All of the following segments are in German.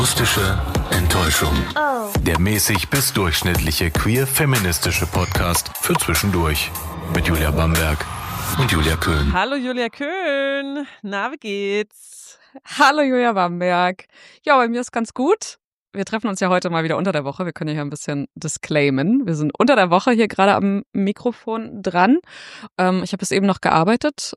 Akustische Enttäuschung. Oh. Der mäßig bis durchschnittliche queer-feministische Podcast für zwischendurch. Mit Julia Bamberg und Julia Köhn. Hallo Julia Köhn, na, wie geht's? Hallo Julia Bamberg. Ja, bei mir ist ganz gut. Wir treffen uns ja heute mal wieder unter der Woche. Wir können ja hier ein bisschen disclaimen. Wir sind unter der Woche hier gerade am Mikrofon dran. Ich habe bis eben noch gearbeitet,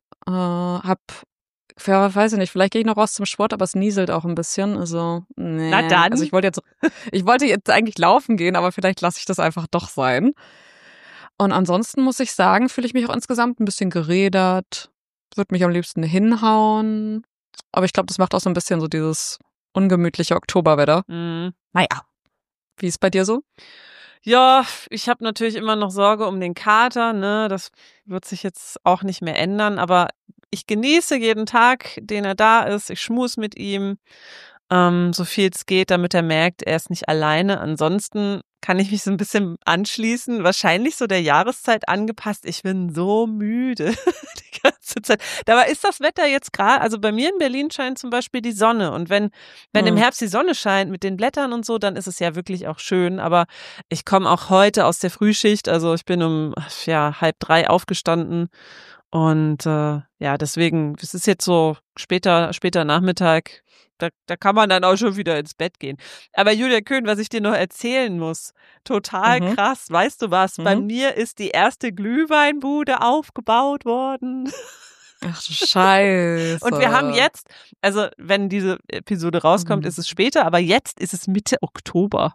weiß ich nicht, vielleicht gehe ich noch raus zum Sport, aber es nieselt auch ein bisschen. Also, nee. Na dann. Also ich wollte jetzt eigentlich laufen gehen, aber vielleicht lasse ich das einfach doch sein. Und ansonsten muss ich sagen, fühle ich mich auch insgesamt ein bisschen gerädert, würde mich am liebsten hinhauen. Aber ich glaube, das macht auch so ein bisschen so dieses ungemütliche Oktoberwetter. Naja, wie ist bei dir so? Ja, ich habe natürlich immer noch Sorge um den Kater, ne? Das wird sich jetzt auch nicht mehr ändern, aber ich genieße jeden Tag, den er da ist. Ich schmus mit ihm, so viel es geht, damit er merkt, er ist nicht alleine. Ansonsten kann ich mich so ein bisschen anschließen, wahrscheinlich so der Jahreszeit angepasst. Ich bin so müde die ganze Zeit. Dabei ist das Wetter jetzt gerade, also bei mir in Berlin scheint zum Beispiel die Sonne. Und wenn im Herbst die Sonne scheint mit den Blättern und so, dann ist es ja wirklich auch schön. Aber ich komme auch heute aus der Frühschicht, also ich bin um 2:30 aufgestanden. Und deswegen, es ist jetzt so später Nachmittag, da kann man dann auch schon wieder ins Bett gehen. Aber Julia Köhn, was ich dir noch erzählen muss, total krass, weißt du was, bei mir ist die erste Glühweinbude aufgebaut worden. Ach du Scheiße. Und wir haben jetzt, also wenn diese Episode rauskommt, ist es später, aber jetzt ist es Mitte Oktober.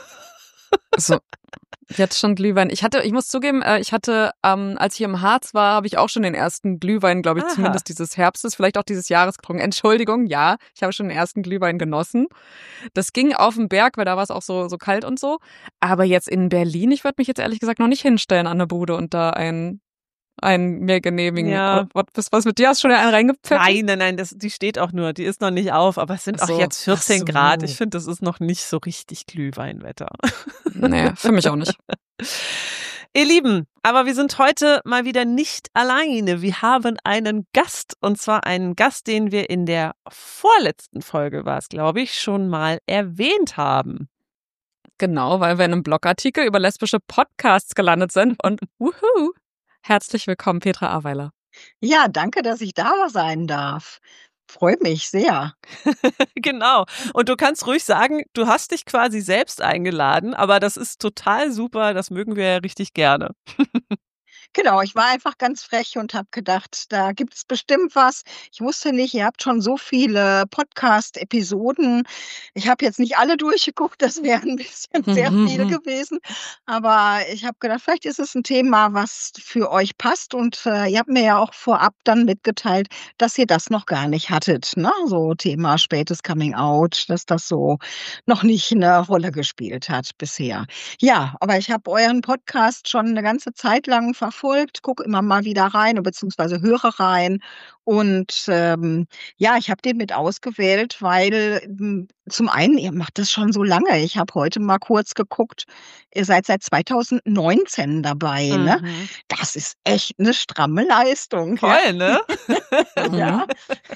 So, jetzt schon Glühwein. Ich muss zugeben, als ich im Harz war, habe ich auch schon den ersten Glühwein, glaube ich, zumindest dieses Herbstes, vielleicht auch dieses Jahres getrunken. Entschuldigung, ja, ich habe schon den ersten Glühwein genossen. Das ging auf den Berg, weil da war es auch so kalt und so. Aber jetzt in Berlin, ich würde mich jetzt ehrlich gesagt noch nicht hinstellen an der Bude und da einen mir genehmigen. Ja. Was mit dir? Hast du schon einen reingepfiffen? Nein, die steht auch nur, die ist noch nicht auf, aber es sind auch jetzt 14 Grad. Ich finde, das ist noch nicht so richtig Glühweinwetter. Nee, für mich auch nicht. Ihr Lieben, aber wir sind heute mal wieder nicht alleine. Wir haben einen Gast, und zwar einen Gast, den wir in der vorletzten Folge, war es, glaube ich, schon mal erwähnt haben. Genau, weil wir in einem Blogartikel über lesbische Podcasts gelandet sind und wuhu! Herzlich willkommen, Petra Aweiler. Ja, danke, dass ich da sein darf. Freue mich sehr. Genau. Und du kannst ruhig sagen, du hast dich quasi selbst eingeladen, aber das ist total super, das mögen wir ja richtig gerne. Genau, ich war einfach ganz frech und habe gedacht, da gibt es bestimmt was. Ich wusste nicht, ihr habt schon so viele Podcast-Episoden. Ich habe jetzt nicht alle durchgeguckt, das wären ein bisschen sehr viele gewesen. Aber ich habe gedacht, vielleicht ist es ein Thema, was für euch passt. Und ihr habt mir ja auch vorab dann mitgeteilt, dass ihr das noch gar nicht hattet, ne? So Thema spätes Coming Out, dass das so noch nicht eine Rolle gespielt hat bisher. Ja, aber ich habe euren Podcast schon eine ganze Zeit lang verfolgt, gucke immer mal wieder rein, beziehungsweise höre rein. Und ich habe den mit ausgewählt, weil zum einen, ihr macht das schon so lange. Ich habe heute mal kurz geguckt, ihr seid seit 2019 dabei. Ne? Das ist echt eine stramme Leistung. Toll, ne? Ja.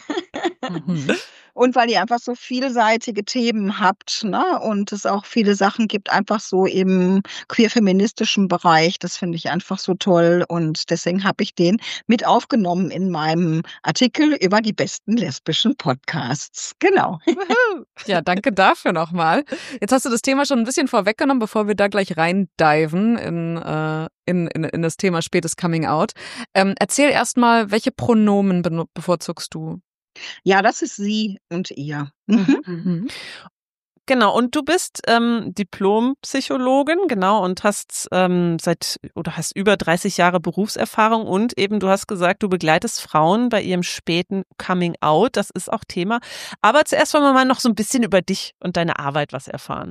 Und weil ihr einfach so vielseitige Themen habt, ne? Und es auch viele Sachen gibt, einfach so im queer-feministischen Bereich. Das finde ich einfach so toll. Und deswegen habe ich den mit aufgenommen in meinem Artikel über die besten lesbischen Podcasts. Genau. Ja, danke dafür nochmal. Jetzt hast du das Thema schon ein bisschen vorweggenommen, bevor wir da gleich reindiven in das Thema spätes Coming Out. Erzähl erstmal, welche Pronomen bevorzugst du? Ja, das ist sie und ihr. Genau, und du bist Diplompsychologin, genau, und hast hast über 30 Jahre Berufserfahrung und eben, du hast gesagt, du begleitest Frauen bei ihrem späten Coming Out, das ist auch Thema. Aber zuerst wollen wir mal noch so ein bisschen über dich und deine Arbeit was erfahren.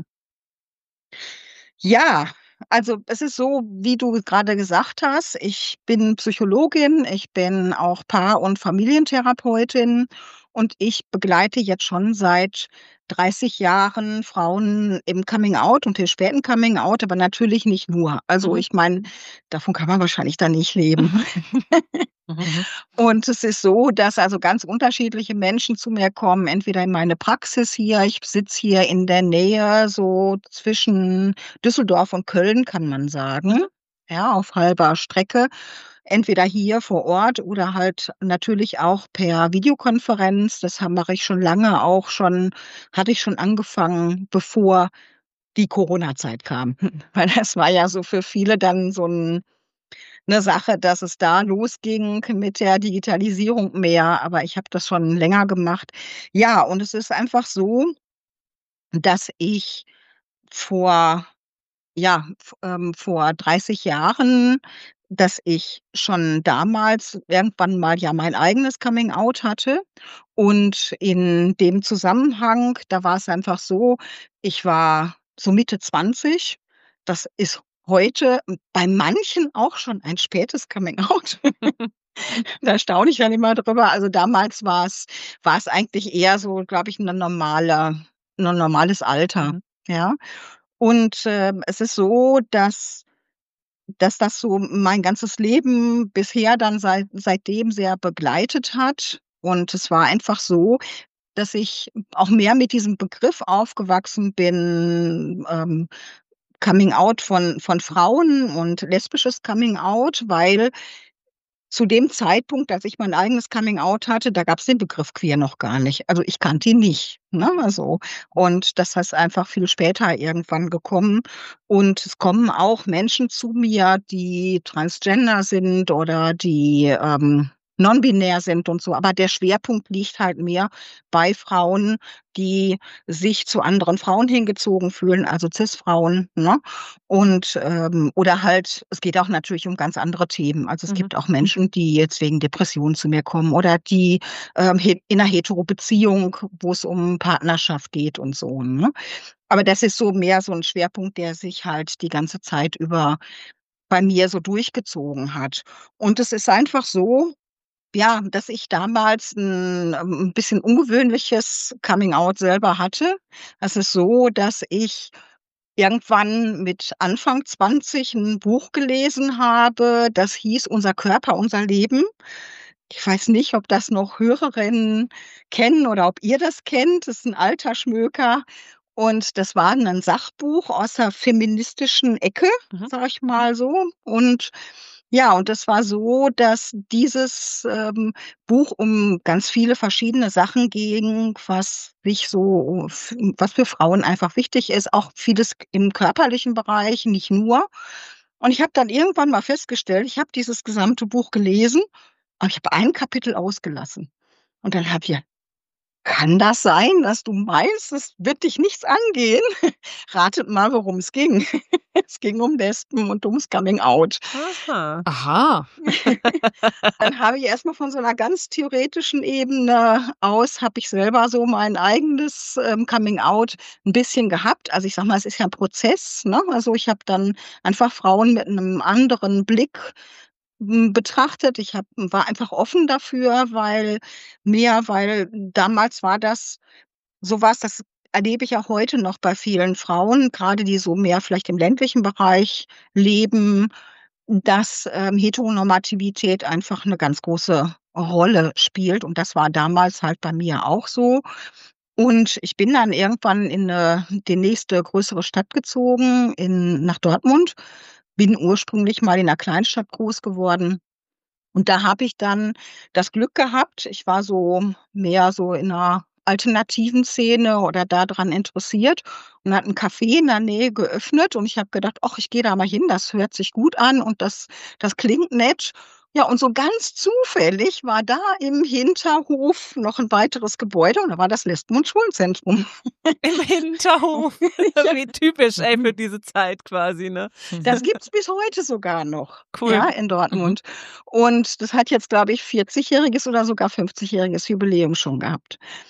Ja, also es ist so, wie du gerade gesagt hast, ich bin Psychologin, ich bin auch Paar- und Familientherapeutin und ich begleite jetzt schon seit 30 Jahren Frauen im Coming-out und im späten Coming-out, aber natürlich nicht nur. Also ich meine, davon kann man wahrscheinlich dann nicht leben. Und es ist so, dass also ganz unterschiedliche Menschen zu mir kommen, entweder in meine Praxis hier, ich sitze hier in der Nähe, so zwischen Düsseldorf und Köln, kann man sagen, ja, auf halber Strecke. Entweder hier vor Ort oder halt natürlich auch per Videokonferenz. Das mache ich schon lange hatte ich schon angefangen, bevor die Corona-Zeit kam. Weil das war ja so für viele dann so 'ne Sache, dass es da losging mit der Digitalisierung mehr, aber ich habe das schon länger gemacht. Ja, und es ist einfach so, dass ich vor vor 30 Jahren, dass ich schon damals irgendwann mal ja mein eigenes Coming Out hatte. Und in dem Zusammenhang, da war es einfach so, ich war so Mitte 20. Das ist heute bei manchen auch schon ein spätes Coming Out. Da staune ich dann immer drüber. Also, damals war es eigentlich eher so, glaube ich, 'n normales Alter, ja? Und, es ist so, dass das so mein ganzes Leben bisher dann seitdem sehr begleitet hat. Und es war einfach so, dass ich auch mehr mit diesem Begriff aufgewachsen bin, Coming Out von Frauen und lesbisches Coming Out, weil zu dem Zeitpunkt, als ich mein eigenes Coming Out hatte, da gab's den Begriff queer noch gar nicht. Also, ich kannte ihn nicht, ne, so. Und das ist einfach viel später irgendwann gekommen. Und es kommen auch Menschen zu mir, die transgender sind oder die, non-binär sind und so. Aber der Schwerpunkt liegt halt mehr bei Frauen, die sich zu anderen Frauen hingezogen fühlen, also Cis-Frauen, ne? Und, oder halt es geht auch natürlich um ganz andere Themen. Also, es gibt auch Menschen, die jetzt wegen Depressionen zu mir kommen oder die, in 'ner Hetero-Beziehung, wo es um Partnerschaft geht und so, ne? Aber das ist so mehr so 'n Schwerpunkt, der sich halt die ganze Zeit über bei mir so durchgezogen hat. Und es ist einfach so, ja, dass ich damals 'n bisschen ungewöhnliches Coming Out selber hatte. Es ist so, dass ich irgendwann mit Anfang 20 'n Buch gelesen habe, das hieß „Unser Körper, unser Leben". Ich weiß nicht, ob das noch Hörerinnen kennen oder ob ihr das kennt. Das ist 'n alter Schmöker und das war 'nen Sachbuch aus der feministischen Ecke, sage ich mal so. Und ja, und das war so, dass dieses, Buch um ganz viele verschiedene Sachen ging, was für Frauen einfach wichtig ist, auch vieles im körperlichen Bereich, nicht nur. Und ich habe dann irgendwann mal festgestellt, ich habe dieses gesamte Buch gelesen, aber ich habe ein Kapitel ausgelassen. Und dann habe ich kann das sein, dass du meinst, es wird dich nichts angehen? Ratet mal, worum es ging. Es ging um Lesben und ums Coming Out. Aha. Aha. Dann habe ich erst mal von so 'ner ganz theoretischen Ebene aus habe ich selber so mein eigenes, Coming Out 'n bisschen gehabt. Also, ich sage mal, es ist ja 'n Prozess, ne? Also, ich habe dann einfach Frauen mit 'nem anderen Blick, betrachtet. War einfach offen dafür, weil damals war das so was, das erlebe ich auch heute noch bei vielen Frauen, grade die so mehr vielleicht im ländlichen Bereich leben, dass, Heteronormativität einfach 'ne ganz große Rolle spielt und das war damals halt bei mir auch so. Und ich bin dann irgendwann in die nächste größere Stadt gezogen, nach Dortmund, bin ursprünglich mal in 'ner Kleinstadt groß geworden und da habe ich dann das Glück gehabt, ich war so mehr so in 'ner alternativen Szene oder da dran interessiert und hat 'n Café in der Nähe geöffnet und ich habe gedacht: „Ach, ich gehe da mal hin, das hört sich gut an und das klingt nett." Ja, und so ganz zufällig war da im Hinterhof noch 'n weiteres Gebäude und da war das Lesben- und Schwulenzentrum. Im Hinterhof. Ja. Wie typisch, ey, für diese Zeit quasi, ne? Das gibt's bis heute sogar noch, Cool. ja, in Dortmund. Und das hat jetzt, glaube ich, 40-jähriges oder sogar 50-jähriges Jubiläum schon gehabt.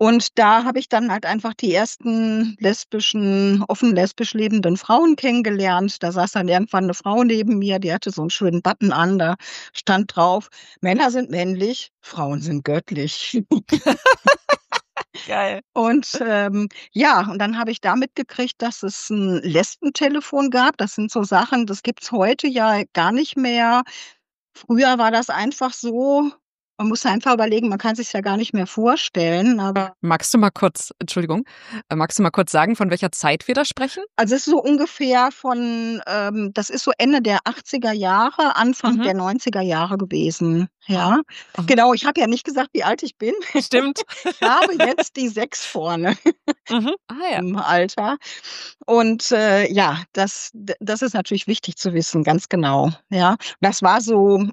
Und da habe ich dann halt einfach die ersten offen lesbisch lebenden Frauen kennengelernt. Da saß dann irgendwann eine Frau neben mir, die hatte so einen schönen Button an, da stand drauf: „Männer sind männlich, Frauen sind göttlich.“ Geil. Und, ja, und dann habe ich da mitgekriegt, dass es 'n Lesbentelefon gab. Das sind so Sachen, das gibt's heute ja gar nicht mehr. Früher war das einfach so, man muss einfach überlegen, man kann sich's ja gar nicht mehr vorstellen, aber Magst du mal kurz sagen, von welcher Zeit wir da sprechen? also, es ist so ungefähr das ist so Ende der 80er Jahre, Anfang Mhm. der 90er Jahre gewesen, ja. Aha. Genau, ich habe ja nicht gesagt, wie alt ich bin. Stimmt. Ich habe jetzt die 6 vorne Mhm. Ah ja. im Alter. Und, ja, das ist natürlich wichtig zu wissen, ganz genau, ja. Das war so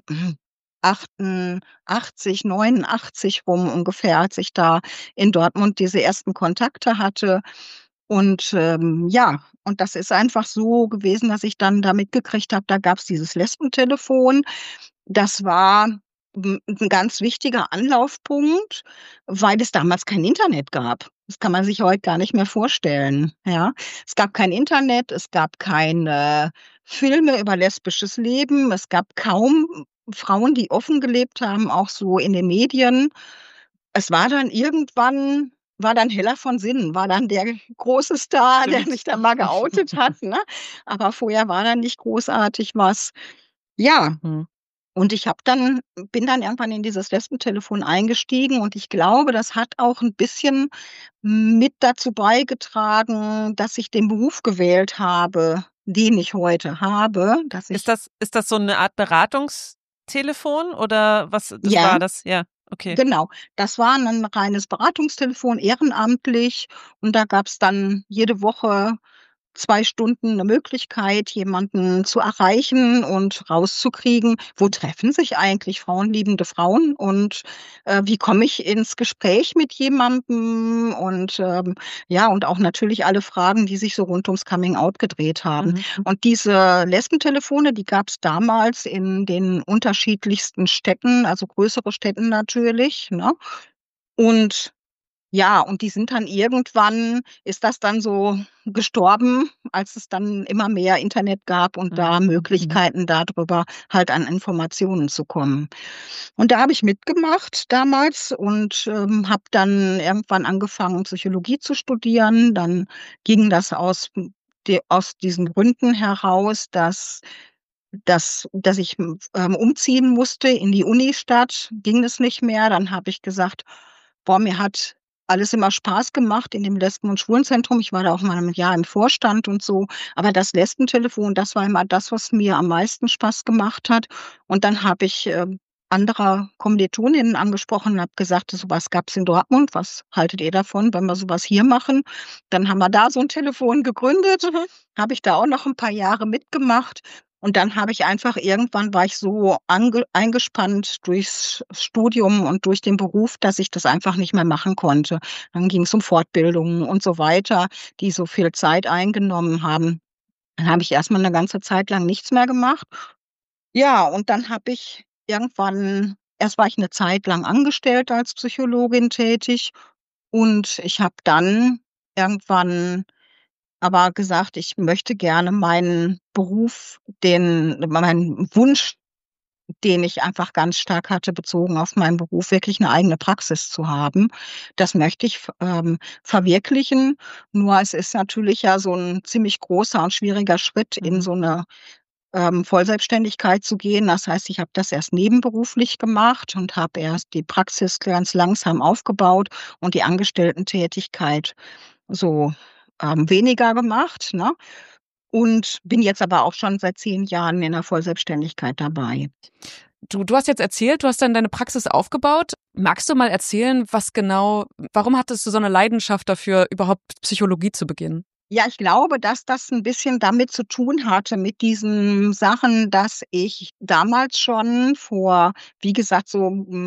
88, 89 rum ungefähr, als ich da in Dortmund diese ersten Kontakte hatte. Und, ja, und das ist einfach so gewesen, dass ich dann da mitgekriegt habe, da gab's dieses Lesbentelefon. Das war 'n ganz wichtiger Anlaufpunkt, weil es damals kein Internet gab. Das kann man sich heute gar nicht mehr vorstellen, ja. Es gab kein Internet, es gab keine Filme über lesbisches Leben, es gab kaum Frauen, die offen gelebt haben, auch so in den Medien. Es war dann irgendwann war dann Hella von Sinnen, war dann der große Star, der Stimmt. sich dann mal geoutet hat, ne? Aber vorher war da nicht großartig was. Ja, Mhm. und ich habe dann bin dann irgendwann in dieses Lesbentelefon eingestiegen und ich glaube, das hat auch 'n bisschen mit dazu beigetragen, dass ich den Beruf gewählt habe, den ich heute habe, dass Ist ich das so 'ne Art Beratungstelefon oder was das ja, war das? Ja, okay. genau. Das war 'nen reines Beratungstelefon, ehrenamtlich, und da gab's dann jede Woche 2 Stunden 'ne Möglichkeit, jemanden zu erreichen und rauszukriegen, wo treffen sich eigentlich frauenliebende Frauen und, wie komme ich ins Gespräch mit jemandem und, ja, und auch natürlich alle Fragen, die sich so rund ums Coming Out gedreht haben. Mhm. Und diese Lesbentelefone, die gab's damals in den unterschiedlichsten Städten, also größere Städten natürlich, ne? Und ja, und die sind dann irgendwann ist das dann so gestorben, als es dann immer mehr Internet gab und Mhm. da Möglichkeiten, da drüber halt an Informationen zu kommen. Und da habe ich mitgemacht damals und, habe dann irgendwann angefangen, Psychologie zu studieren. Dann ging das aus diesen Gründen heraus, dass ich, umziehen musste in die Unistadt, ging es nicht mehr. Dann habe ich gesagt: „Boah, mir hat alles immer Spaß gemacht in dem Lesben und Schwulenzentrum.“ Ich war da auch mal 'n Jahr im Vorstand und so, aber das Lesbentelefon, das war immer das, was mir am meisten Spaß gemacht hat. Und dann habe ich, andere Kommilitoninnen angesprochen und habe gesagt: „So was gab's in Dortmund. Was haltet ihr davon, wenn wir so was hier machen?“ Dann haben wir da so 'n Telefon gegründet, Mhm. habe ich da auch noch 'n paar Jahre mitgemacht. Und dann habe ich einfach irgendwann war ich so eingespannt durchs Studium und durch den Beruf, dass ich das einfach nicht mehr machen konnte. Dann ging's um Fortbildungen und so weiter, die so viel Zeit eingenommen haben. Dann habe ich erst mal 'ne ganze Zeit lang nichts mehr gemacht. Ja, und dann habe ich irgendwann erst war ich 'ne Zeit lang angestellt als Psychologin tätig und ich habe dann irgendwann aber gesagt, ich möchte gerne meinen Beruf, meinen Wunsch, den ich einfach ganz stark hatte, bezogen auf meinen Beruf, wirklich 'ne eigene Praxis zu haben. Das möchte ich verwirklichen. Nur es ist natürlich ja so 'n ziemlich großer und schwieriger Schritt, in Mhm. so 'ne, Vollselbstständigkeit zu gehen. Das heißt, ich habe das erst nebenberuflich gemacht und habe erst die Praxis ganz langsam aufgebaut und die Angestellten-Tätigkeit so, weniger gemacht, ne? Und bin jetzt aber auch schon seit 10 Jahren in der Vollselbstständigkeit dabei. Du hast jetzt erzählt, du hast dann deine Praxis aufgebaut. Magst du mal erzählen, warum hattest du so eine Leidenschaft dafür, überhaupt Psychologie zu beginnen? Ja, ich glaube, dass das 'n bisschen damit zu tun hatte mit diesen Sachen, dass ich damals schon vor, wie gesagt, so,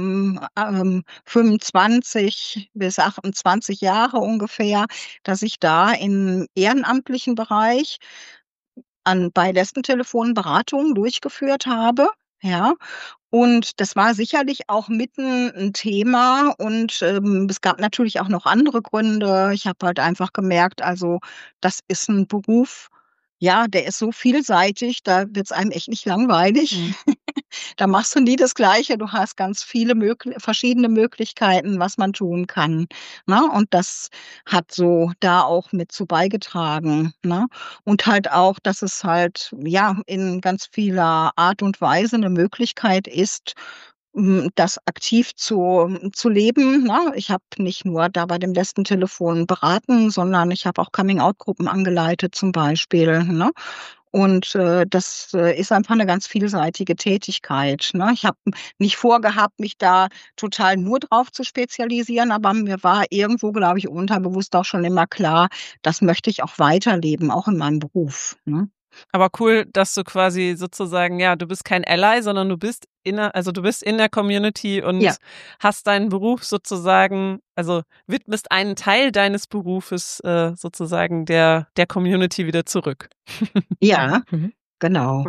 25 bis 28 Jahre ungefähr, dass ich da im ehrenamtlichen Bereich bei Lesbentelefonen Beratungen durchgeführt habe, ja. Und das war sicherlich auch mitten ein Thema und, es gab natürlich auch noch andere Gründe. Ich habe halt einfach gemerkt, also, das ist ein Beruf, ja, der ist so vielseitig, da wird's einem echt nicht langweilig. Mhm. Da machst du nie das Gleiche. Du hast ganz viele verschiedene Möglichkeiten, was man tun kann, ne? Und das hat so da auch mit zu beigetragen, ne? Und halt auch, dass es halt, ja, in ganz vieler Art und Weise 'ne Möglichkeit ist, das aktiv zu leben, ne? Ich habe nicht nur da bei dem Lesbentelefon beraten, sondern ich habe auch Coming-out-Gruppen angeleitet zum Beispiel, ne? Und, das, ist einfach 'ne ganz vielseitige Tätigkeit, ne? Ich habe nicht vorgehabt, mich da total nur drauf zu spezialisieren, aber mir war irgendwo, glaube ich, unterbewusst auch schon immer klar, das möchte ich auch weiterleben, auch in meinem Beruf, ne? Aber cool, dass du quasi sozusagen, ja, du bist kein Ally, sondern du bist in der Community Ja, und hast deinen Beruf sozusagen, also widmest einen Teil deines Berufes sozusagen der Community wieder zurück. ja, Mhm. genau.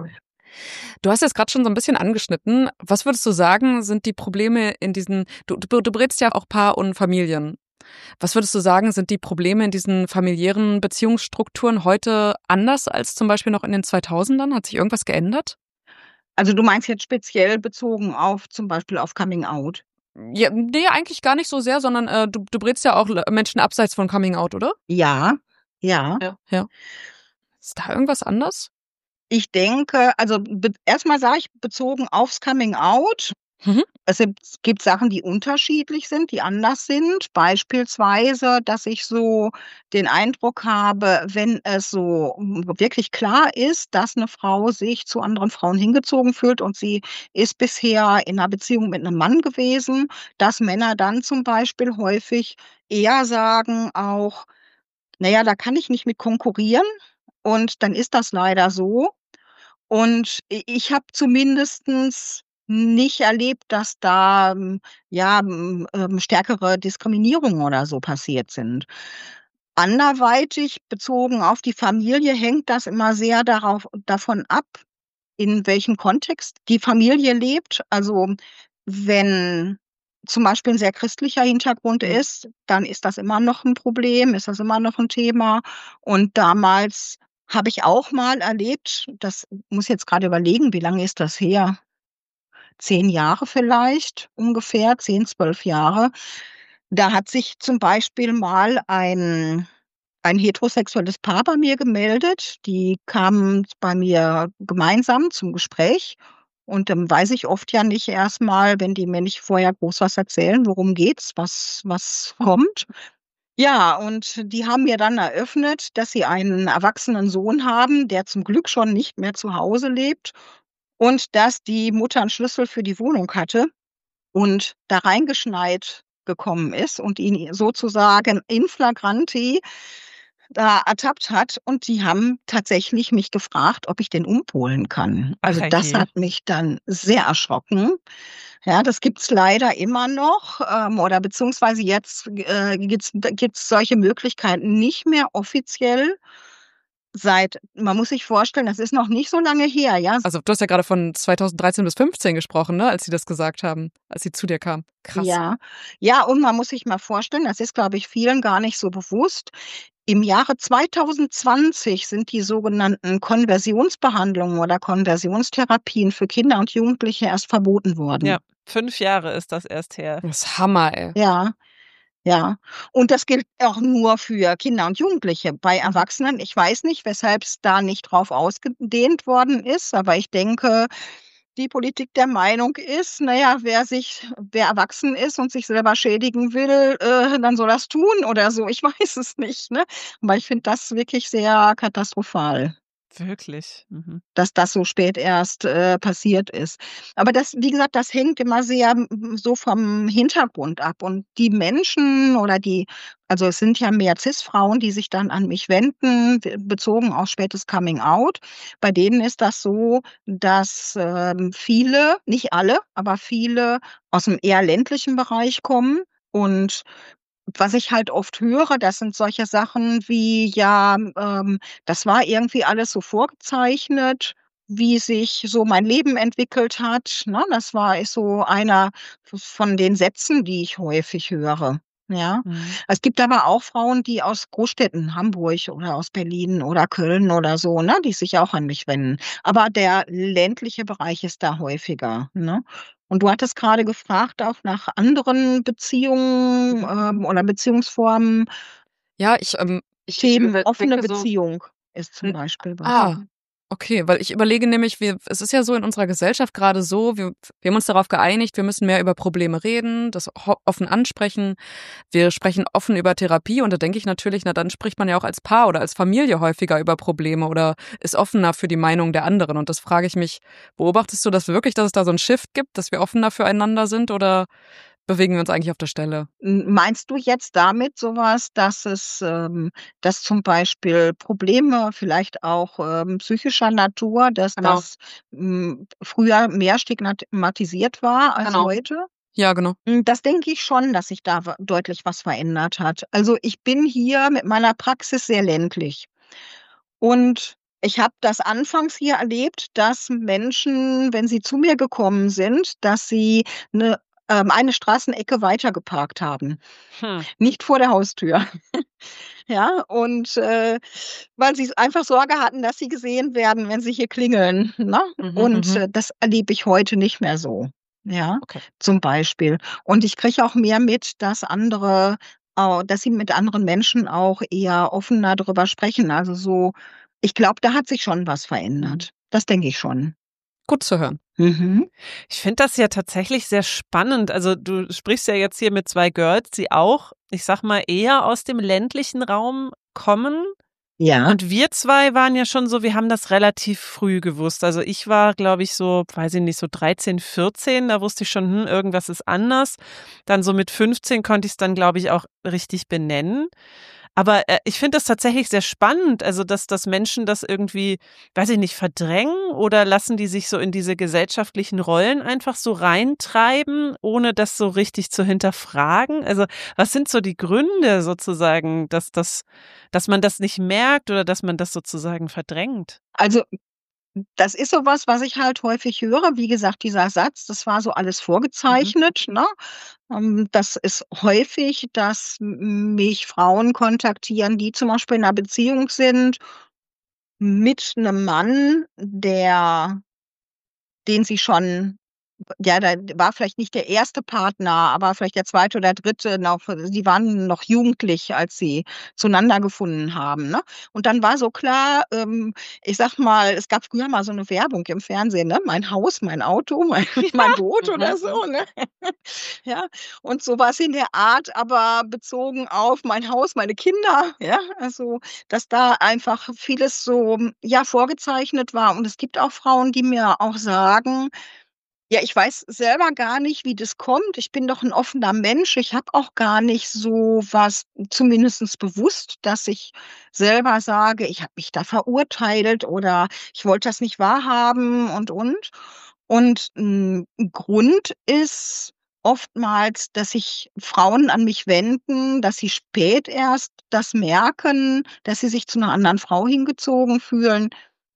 Du hast jetzt gerade schon so ein bisschen angeschnitten. Was würdest du sagen, sind die Probleme in diesen du berätst ja auch Paar und Familien. Was würdest du sagen, sind die Probleme in diesen familiären Beziehungsstrukturen heute anders als zum Beispiel noch in den 2000ern? Hat sich irgendwas geändert? Also, du meinst jetzt speziell bezogen auf zum Beispiel auf Coming Out? Ja, ne, eigentlich gar nicht so sehr, sondern, du berätst ja auch Menschen abseits von Coming Out, oder? Ja, ja. Ja. Ist da irgendwas anders? Ich denke, also, erst mal sage ich bezogen aufs Coming Out. Mhm. Es gibt Sachen, die unterschiedlich sind, die anders sind. Beispielsweise, dass ich so den Eindruck habe, wenn es so, wirklich klar ist, dass 'ne Frau sich zu anderen Frauen hingezogen fühlt und sie ist bisher in 'ner Beziehung mit 'nem Mann gewesen, dass Männer dann zum Beispiel häufig eher sagen auch: „Na ja, da kann ich nicht mit konkurrieren und dann ist das leider so.“ Und ich habe zumindestens nicht erlebt, dass da, ja, stärkere Diskriminierungen oder so passiert sind. Anderweitig bezogen auf die Familie hängt das immer sehr davon ab, in welchem Kontext die Familie lebt. Also, wenn zum Beispiel 'n sehr christlicher Hintergrund ist, dann ist das immer noch 'n Problem, ist das immer noch 'n Thema. Und damals habe ich auch mal erlebt, das muss jetzt grade überlegen, wie lange ist das her? 10 Jahre vielleicht ungefähr, 10, 12 Jahre. Da hat sich zum Beispiel mal ein heterosexuelles Paar bei mir gemeldet. Die kamen bei mir gemeinsam zum Gespräch und dann weiß ich oft ja nicht erst mal, wenn die mir nicht vorher groß was erzählen, worum geht's, was kommt. Ja, und die haben mir dann eröffnet, dass sie einen erwachsenen Sohn haben, der zum Glück schon nicht mehr zu Hause lebt und dass die Mutter 'n Schlüssel für die Wohnung hatte und da reingeschneit gekommen ist und ihn sozusagen in flagranti da ertappt hat und die haben tatsächlich mich gefragt, ob ich den umpolen kann. Ach Also, das herrje. hat mich dann sehr erschrocken. Ja, das gibt's leider immer noch, oder beziehungsweise jetzt, gibt's solche Möglichkeiten nicht mehr offiziell seit, man muss sich vorstellen, das ist noch nicht so lange her, ja. Also, du hast ja gerade von 2013 bis 15 gesprochen, ne, als sie das gesagt haben, als sie zu dir kamen. Krass. Ja. Ja, und man muss sich mal vorstellen, das ist, glaube ich, vielen gar nicht so bewusst. Im Jahre 2020 sind die sogenannten Konversionsbehandlungen oder Konversionstherapien für Kinder und Jugendliche erst verboten Ja, worden. 5 Jahre ist das erst her. Das ist Hammer, ey. Ja, ja. Und das gilt auch nur für Kinder und Jugendliche. Bei Erwachsenen, ich weiß nicht, weshalb's da nicht drauf ausgedehnt worden ist, aber ich denke, die Politik der Meinung ist, na ja, wer erwachsen ist und sich selber schädigen will, dann soll er's tun oder so. Ich weiß es nicht, ne? Aber ich finde das wirklich sehr katastrophal, Wirklich. Mhm. dass das so spät erst, passiert ist. Aber das, wie gesagt, das hängt immer sehr, so vom Hintergrund ab. Und die Menschen oder also, es sind ja mehr Cis-Frauen, die sich dann an mich wenden, bezogen auf spätes Coming Out. Bei denen ist das so, dass, viele, nicht alle, aber viele aus'm eher ländlichen Bereich kommen. Und was ich halt oft höre, das sind solche Sachen wie: „Ja, das war irgendwie alles so vorgezeichnet wie sich so mein Leben entwickelt hat, ne? Ist so einer von den Sätzen, die ich häufig höre, ja. Mhm. Es gibt aber auch Frauen, die aus Großstädten, Hamburg oder aus Berlin oder Köln oder so, ne, die sich auch an mich wenden. Aber der ländliche Bereich ist da häufiger, ne? Und du hattest gerade gefragt auch nach anderen Beziehungen, oder Beziehungsformen. Ja, ich Themen offene denke so. Beziehung ist zum Beispiel was. Ah, okay, weil ich überlege nämlich, es ist ja so in unserer Gesellschaft gerade so, wir haben uns darauf geeinigt, wir müssen mehr über Probleme reden, das offen ansprechen. Wir sprechen offen über Therapie und da denke ich natürlich, na dann spricht man ja auch als Paar oder als Familie häufiger über Probleme oder ist offener für die Meinung der anderen. Und das frage ich mich, beobachtest du das wirklich, dass es da so einen Shift gibt, dass wir offener füreinander sind oder bewegen wir uns eigentlich auf der Stelle? Meinst du jetzt damit sowas, dass zum Beispiel Probleme vielleicht auch, psychischer Natur, dass Genau. das, früher mehr stigmatisiert war als Genau. heute? Ja, genau. Das denke ich schon, dass sich da deutlich was verändert hat. Also, ich bin hier mit meiner Praxis sehr ländlich und ich habe das anfangs hier erlebt, dass Menschen, wenn sie zu mir gekommen sind, dass sie eine Straßenecke weiter geparkt haben, Hm. nicht vor der Haustür. Ja, und, weil sie einfach Sorge hatten, dass sie gesehen werden, wenn sie hier klingeln, ne? Und, Mhm. das erlebe ich heute nicht mehr so, ja, Okay. zum Beispiel. Und ich kriege auch mehr mit, dass sie mit anderen Menschen auch eher offener drüber sprechen. Also, so ich glaube, da hat sich schon was verändert. Das denke ich schon. Gut zu hören. Mhm. Ich finde das ja tatsächlich sehr spannend. Also du sprichst ja jetzt hier mit 2 Girls, die auch, ich sag mal, eher aus dem ländlichen Raum kommen. Ja. Und wir 2 waren ja schon so, wir haben das relativ früh gewusst. Also ich war, glaube ich, so, weiß ich nicht, so 13, 14, da wusste ich schon, irgendwas ist anders. Dann so mit 15 konnte ich es dann, glaube ich, auch richtig benennen. Aber ich finde das tatsächlich sehr spannend, also dass Menschen das irgendwie, weiß ich nicht, verdrängen oder lassen die sich so in diese gesellschaftlichen Rollen einfach so reintreiben, ohne das so richtig zu hinterfragen? Also was sind so die Gründe sozusagen, dass man das nicht merkt oder dass man das sozusagen verdrängt? Also, das ist so was, was ich halt häufig höre. Wie gesagt, dieser Satz, das war so alles vorgezeichnet, ne? Das ist häufig, dass mich Frauen kontaktieren, die zum Beispiel in 'ner Beziehung sind mit 'nem Mann, den sie schon ja, da war vielleicht nicht der erste Partner, aber vielleicht der zweite oder dritte noch. Sie waren noch jugendlich, als sie zueinander gefunden haben, ne? Und dann war so klar, ich sage mal, es gab früher mal so 'ne Werbung im Fernsehen, ne? „Mein Haus, mein Auto, mein Boot“ oder so, ne? Ja, und so was in der Art, aber bezogen auf mein Haus, meine Kinder, ja? Also, dass da einfach vieles so, ja, vorgezeichnet war. Und es gibt auch Frauen, die mir auch sagen: „Ja, ich weiß selber gar nicht, wie das kommt. Ich bin doch 'n offener Mensch. Ich habe auch gar nicht so was zumindest bewusst, dass ich selber sage, ich habe mich da verurteilt oder ich wollte das nicht wahrhaben und.“ Und 'n Grund ist oftmals, dass sich Frauen an mich wenden, dass sie spät erst das merken, dass sie sich zu 'ner anderen Frau hingezogen fühlen,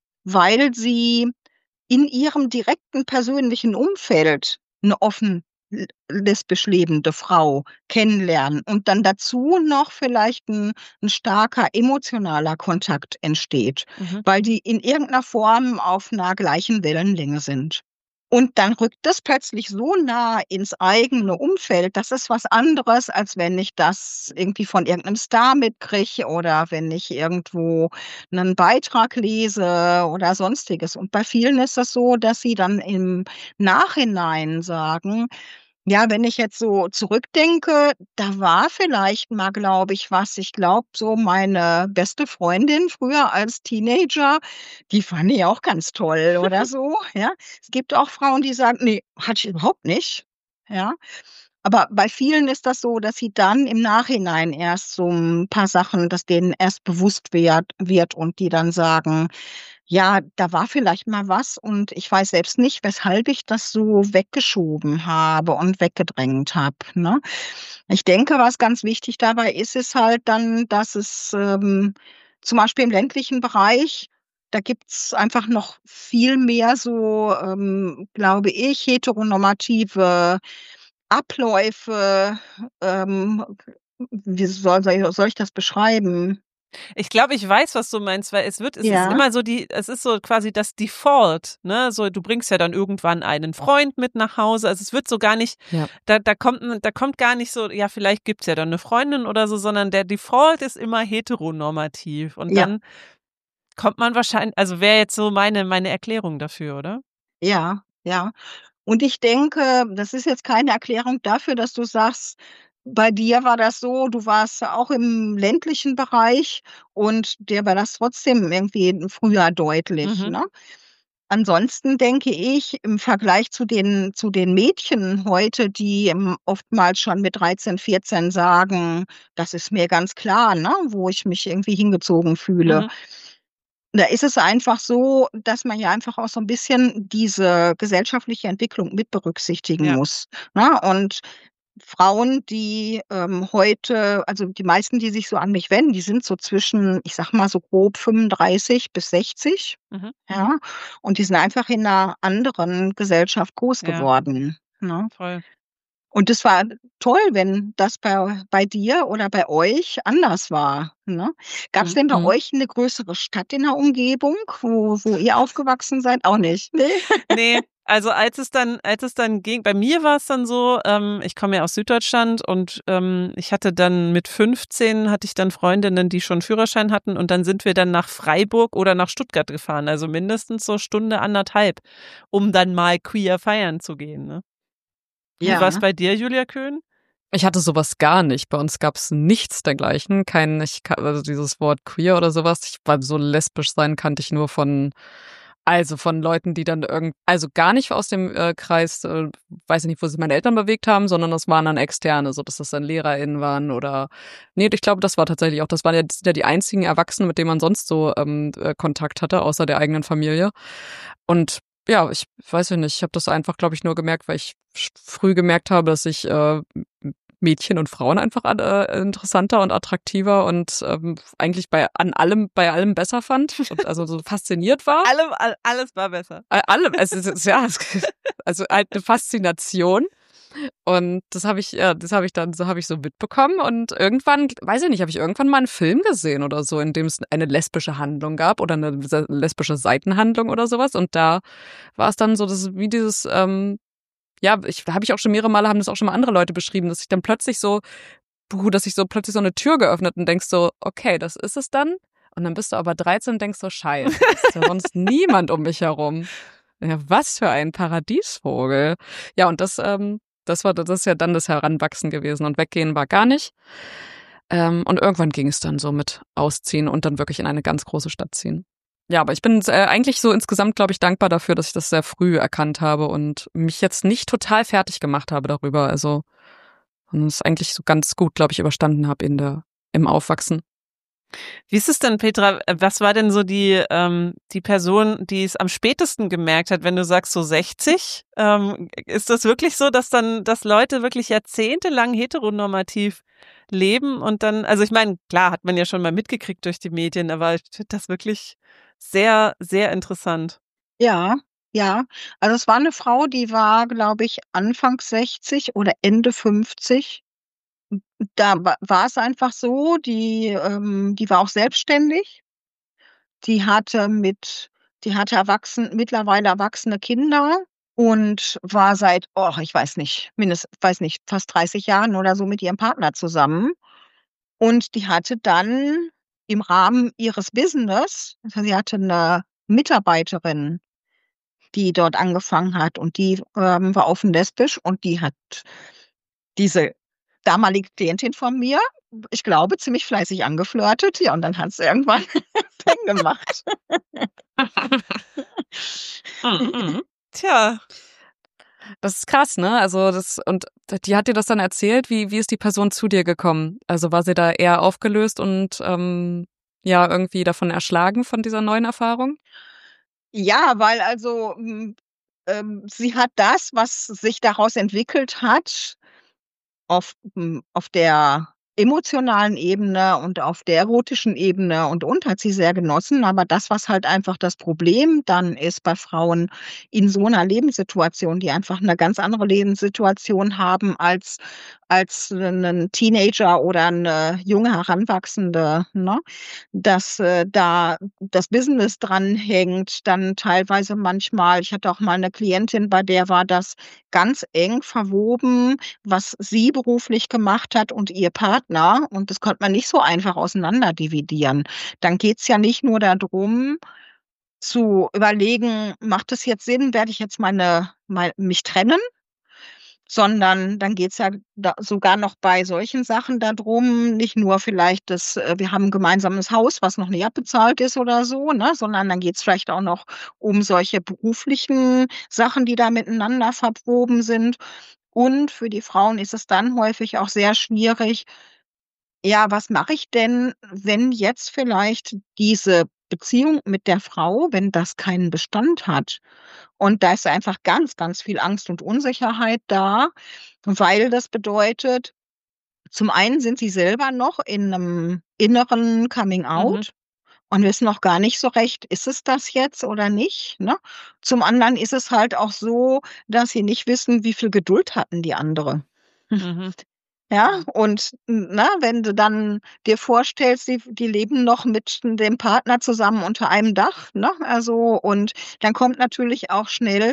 weil sie in ihrem direkten persönlichen Umfeld 'ne offen lesbisch lebende Frau kennenlernen und dann dazu noch vielleicht 'n starker emotionaler Kontakt entsteht, Mhm. weil die in irgend 'ner Form auf 'ner gleichen Wellenlänge sind. Und dann rückt das plötzlich so nah ins eigene Umfeld. Das ist was anderes, als wenn ich das irgendwie von irgendeinem Star mitkriege oder wenn ich irgendwo 'nen Beitrag lese oder Sonstiges. Und bei vielen ist das so, dass sie dann im Nachhinein sagen: „Ja, wenn ich jetzt so zurückdenke, da war vielleicht mal, glaube ich, was. Ich glaube, so meine beste Freundin früher als Teenager, die fand ich auch ganz toll“ oder so, ja? Es gibt auch Frauen, die sagen: „Ne, hatte ich überhaupt nicht“, ja? Aber bei vielen ist das so, dass sie dann im Nachhinein erst so 'n paar Sachen dass denen erst bewusst wird und die dann sagen: „Ja, da war vielleicht mal was und ich weiß selbst nicht, weshalb ich das so weggeschoben habe und weggedrängt habe“, ne? Ich denke, was ganz wichtig dabei ist, ist halt dann, dass es, zum Beispiel im ländlichen Bereich Da gibt's einfach noch viel mehr so, glaube ich, heteronormative Abläufe. Wie soll ich das beschreiben? Ich glaube, ich weiß, was du meinst, weil es ist Ja, immer so es ist so quasi das Default, ne? So, du bringst ja dann irgendwann einen Freund mit nach Hause. Also es wird so gar nicht, Ja. da kommt gar nicht so, ja, vielleicht gibt's ja dann eine Freundin oder so, sondern der Default ist immer heteronormativ. Und ja, dann kommt man wahrscheinlich, also wäre jetzt so meine Erklärung dafür, oder? ja, ja. Und ich denke, das ist jetzt keine Erklärung dafür, dass du sagst, bei dir war das so, du warst ja auch im ländlichen Bereich und dir war das trotzdem irgendwie früher deutlich, Mhm. ne? Ansonsten denke ich, im Vergleich zu den Mädchen heute, die, oftmals schon mit 13, 14 sagen: „Das ist mir ganz klar, ne, wo ich mich irgendwie hingezogen fühle." Mhm. Da ist es einfach so, dass man ja einfach auch so 'n bisschen diese gesellschaftliche Entwicklung mit berücksichtigen Ja. muss, ne? Und Frauen, die, heute also die meisten, die sich so an mich wenden, die sind so zwischen, ich sage mal so grob 35 bis 60, Mhm. ja? Und die sind einfach in 'ner anderen Gesellschaft groß Ja, geworden, ne? voll. Und es war toll, wenn das bei dir oder bei euch anders war, ne? Gab's Mhm. denn bei Mhm. euch 'ne größere Stadt in der Umgebung, wo ihr aufgewachsen seid? Auch nicht, ne? Ne, also als es dann ging, bei mir war es dann so, ich komme ja aus Süddeutschland und, ich hatte dann mit 15 hatte ich dann Freundinnen, die schon Führerschein hatten und dann sind wir dann nach Freiburg oder nach Stuttgart gefahren, also mindestens so Stunde, 1,5, um dann mal queer feiern zu gehen, ne? Wie war's Ja, bei dir, Julia Köhn? Ich hatte sowas gar nicht. Bei uns gab's nichts dergleichen. Also dieses Wort queer oder sowas. Weil so lesbisch sein kannte ich nur von Leuten, die dann also gar nicht aus dem Kreis, weiß ich nicht, wo sich meine Eltern bewegt haben, sondern das waren dann Externe, so dass das dann LehrerInnen waren oder, nee, ich glaube, das war tatsächlich auch, das sind ja die einzigen Erwachsenen, mit denen man sonst so Kontakt hatte, außer der eigenen Familie. Und ja, ich weiß ja nicht, ich habe das einfach, glaube ich, nur gemerkt, weil ich früh gemerkt habe, dass ich Mädchen und Frauen einfach interessanter und attraktiver und eigentlich bei allem besser fand und also so fasziniert war. Alles war besser. Allem, also halt eine Faszination. Und so habe ich so mitbekommen und irgendwann, weiß ich nicht, habe ich irgendwann mal einen Film gesehen oder so, in dem es eine lesbische Handlung gab oder eine lesbische Seitenhandlung oder sowas und da war es dann so, dass wie dieses ja, da habe ich auch schon mehrere Male, haben das auch schon mal andere Leute beschrieben, dass sich so plötzlich so eine Tür geöffnet und denkst so, okay, das ist es dann. Und dann bist du aber 13 und denkst so, scheiße, es ist ja sonst niemand um mich herum. Ja, was für ein Paradiesvogel. Ja, und das ist ja dann das Heranwachsen gewesen und weggehen war gar nicht. Und irgendwann ging es dann so mit Ausziehen und dann wirklich in eine ganz große Stadt ziehen. Ja, aber ich bin eigentlich so insgesamt, glaube ich, dankbar dafür, dass ich das sehr früh erkannt habe und mich jetzt nicht total fertig gemacht habe darüber. Also, und es eigentlich so ganz gut, glaube ich, überstanden habe im Aufwachsen. Wie ist es denn, Petra? Was war denn so die Person, die es am spätesten gemerkt hat, wenn du sagst so 60? Ist das wirklich so, dass Leute wirklich jahrzehntelang heteronormativ leben und dann, also ich meine, klar, hat man ja schon mal mitgekriegt durch die Medien, aber ich finde das wirklich sehr, sehr interessant. ja, ja. Also, es war 'ne Frau, die war, glaube ich, Anfang 60 oder Ende 50. Da war's einfach so, die war auch selbstständig. Die hatte mit die hatte mittlerweile erwachsene Kinder und war seit, ich weiß nicht, fast 30 Jahren oder so mit ihrem Partner zusammen. Und die hatte dann im Rahmen ihres Business, also sie hatte 'ne Mitarbeiterin, die dort angefangen hat und die, war offen lesbisch und die hat diese damalige Klientin von mir, ich glaube, ziemlich fleißig angeflirtet. Ja, und dann hat's irgendwann Peng gemacht. Mhm. Tja, Das ist krass, ne? Also die hat dir das dann erzählt. Wie ist die Person zu dir gekommen? Also war sie da eher aufgelöst und ja, irgendwie davon erschlagen von dieser neuen Erfahrung? Ja, weil also, sie hat das, was sich daraus entwickelt hat, auf der emotionalen Ebene und auf der erotischen Ebene und hat sie sehr genossen. Aber das, was halt einfach das Problem dann ist bei Frauen in so einer Lebenssituation, die einfach eine ganz andere Lebenssituation haben als ein Teenager oder eine junge Heranwachsende, ne? Dass da das Business dranhängt, dann teilweise manchmal. Ich hatte auch mal eine Klientin, bei der war das ganz eng verwoben, was sie beruflich gemacht hat und ihr Partner. Und das konnte man nicht so einfach auseinander dividieren. Dann geht's ja nicht nur darum, zu überlegen, macht es jetzt Sinn, werde ich jetzt mich trennen? Sondern dann geht's ja sogar noch bei solchen Sachen darum, nicht nur vielleicht, wir haben ein gemeinsames Haus, was noch nicht abbezahlt ist oder so, ne, sondern dann geht's vielleicht auch noch um solche beruflichen Sachen, die da miteinander verwoben sind. Und für die Frauen ist es dann häufig auch sehr schwierig, ja, was mache ich denn, wenn jetzt vielleicht diese Beziehung mit der Frau, wenn das keinen Bestand hat? Und da ist einfach ganz, ganz viel Angst und Unsicherheit da, weil das bedeutet, zum einen sind sie selber noch in einem inneren Coming Mhm. Out und wissen noch gar nicht so recht, ist es das jetzt oder nicht, ne? Zum anderen ist es halt auch so, dass sie nicht wissen, wie viel Geduld hatten die andere. Mhm. Ja, und wenn du dann dir vorstellst, die leben noch mit dem Partner zusammen unter einem Dach, ne? Also, und dann kommt natürlich auch schnell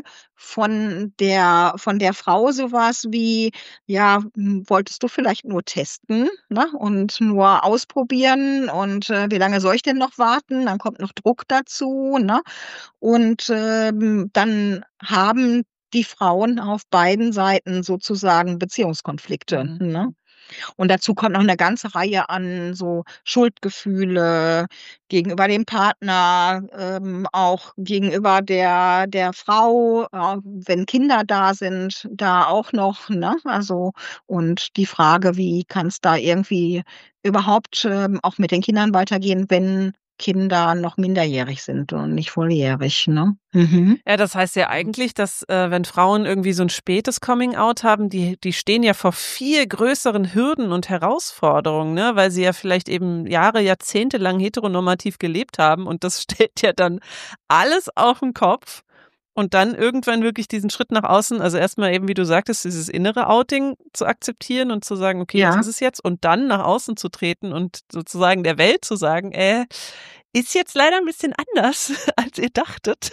von der Frau sowas wie, ja, wolltest du vielleicht nur testen, ne? Und nur ausprobieren und wie lange soll ich denn noch warten? Dann kommt noch Druck dazu, ne? Und dann haben die Frauen auf beiden Seiten sozusagen Beziehungskonflikte, Mhm. ne? Und dazu kommt noch eine ganze Reihe an so Schuldgefühle gegenüber dem Partner, auch gegenüber der Frau, wenn Kinder da sind, da auch noch, ne? Also, und die Frage, wie kann's da irgendwie überhaupt, auch mit den Kindern weitergehen, wenn Kinder noch minderjährig sind und nicht volljährig, ne? Mhm. Ja, das heißt ja eigentlich, dass wenn Frauen irgendwie so ein spätes Coming-out haben, die stehen ja vor viel größeren Hürden und Herausforderungen, ne, weil sie ja vielleicht eben Jahre, Jahrzehnte lang heteronormativ gelebt haben und das stellt ja dann alles auf den Kopf und dann irgendwann wirklich diesen Schritt nach außen, also erstmal eben, wie du sagtest, dieses innere Outing zu akzeptieren und zu sagen, okay, das Ja. ist es jetzt und dann nach außen zu treten und sozusagen der Welt zu sagen, ist jetzt leider ein bisschen anders, als ihr dachtet.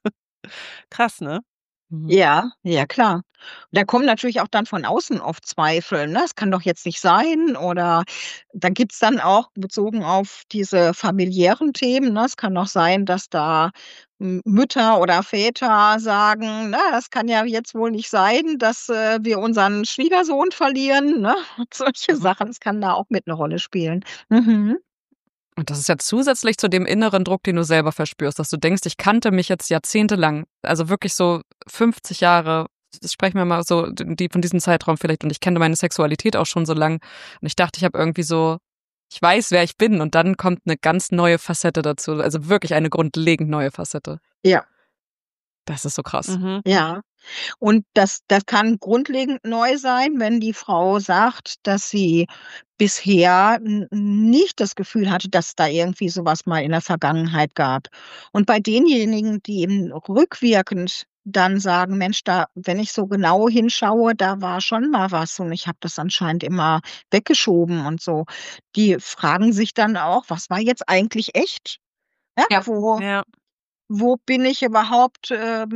Krass, ne? Mhm. Ja, ja klar. Da kommen natürlich auch dann von außen oft Zweifel, ne? „Es kann doch jetzt nicht sein“, oder da gibt's dann auch bezogen auf diese familiären Themen, ne? Es kann auch sein, dass da Mütter oder Väter sagen: „Na, das kann ja jetzt wohl nicht sein, dass wir unseren Schwiegersohn verlieren“, ne? Und solche Sachen, das kann da auch mit 'ne Rolle spielen. Mhm. Und das ist ja zusätzlich zu dem inneren Druck, den du selber verspürst, dass du denkst, ich kannte mich jetzt jahrzehntelang, also wirklich so 50 Jahre, das sprechen wir mal so von diesem Zeitraum vielleicht, und ich kenne meine Sexualität auch schon so lang und ich dachte, ich habe irgendwie so, ich weiß, wer ich bin, und dann kommt eine ganz neue Facette dazu, also wirklich eine grundlegend neue Facette. Ja, Das ist so krass. Mhm. ja. Und das kann grundlegend neu sein, wenn die Frau sagt, dass sie bisher nicht das Gefühl hatte, dass da irgendwie sowas mal in der Vergangenheit gab. Und bei denjenigen, die eben rückwirkend dann sagen: „Mensch, da wenn ich so genau hinschaue, da war schon mal was und ich habe das anscheinend immer weggeschoben und so.“ Die fragen sich dann auch: „Was war jetzt eigentlich echt?“ Ja, Ja. Ja. wo bin ich überhaupt,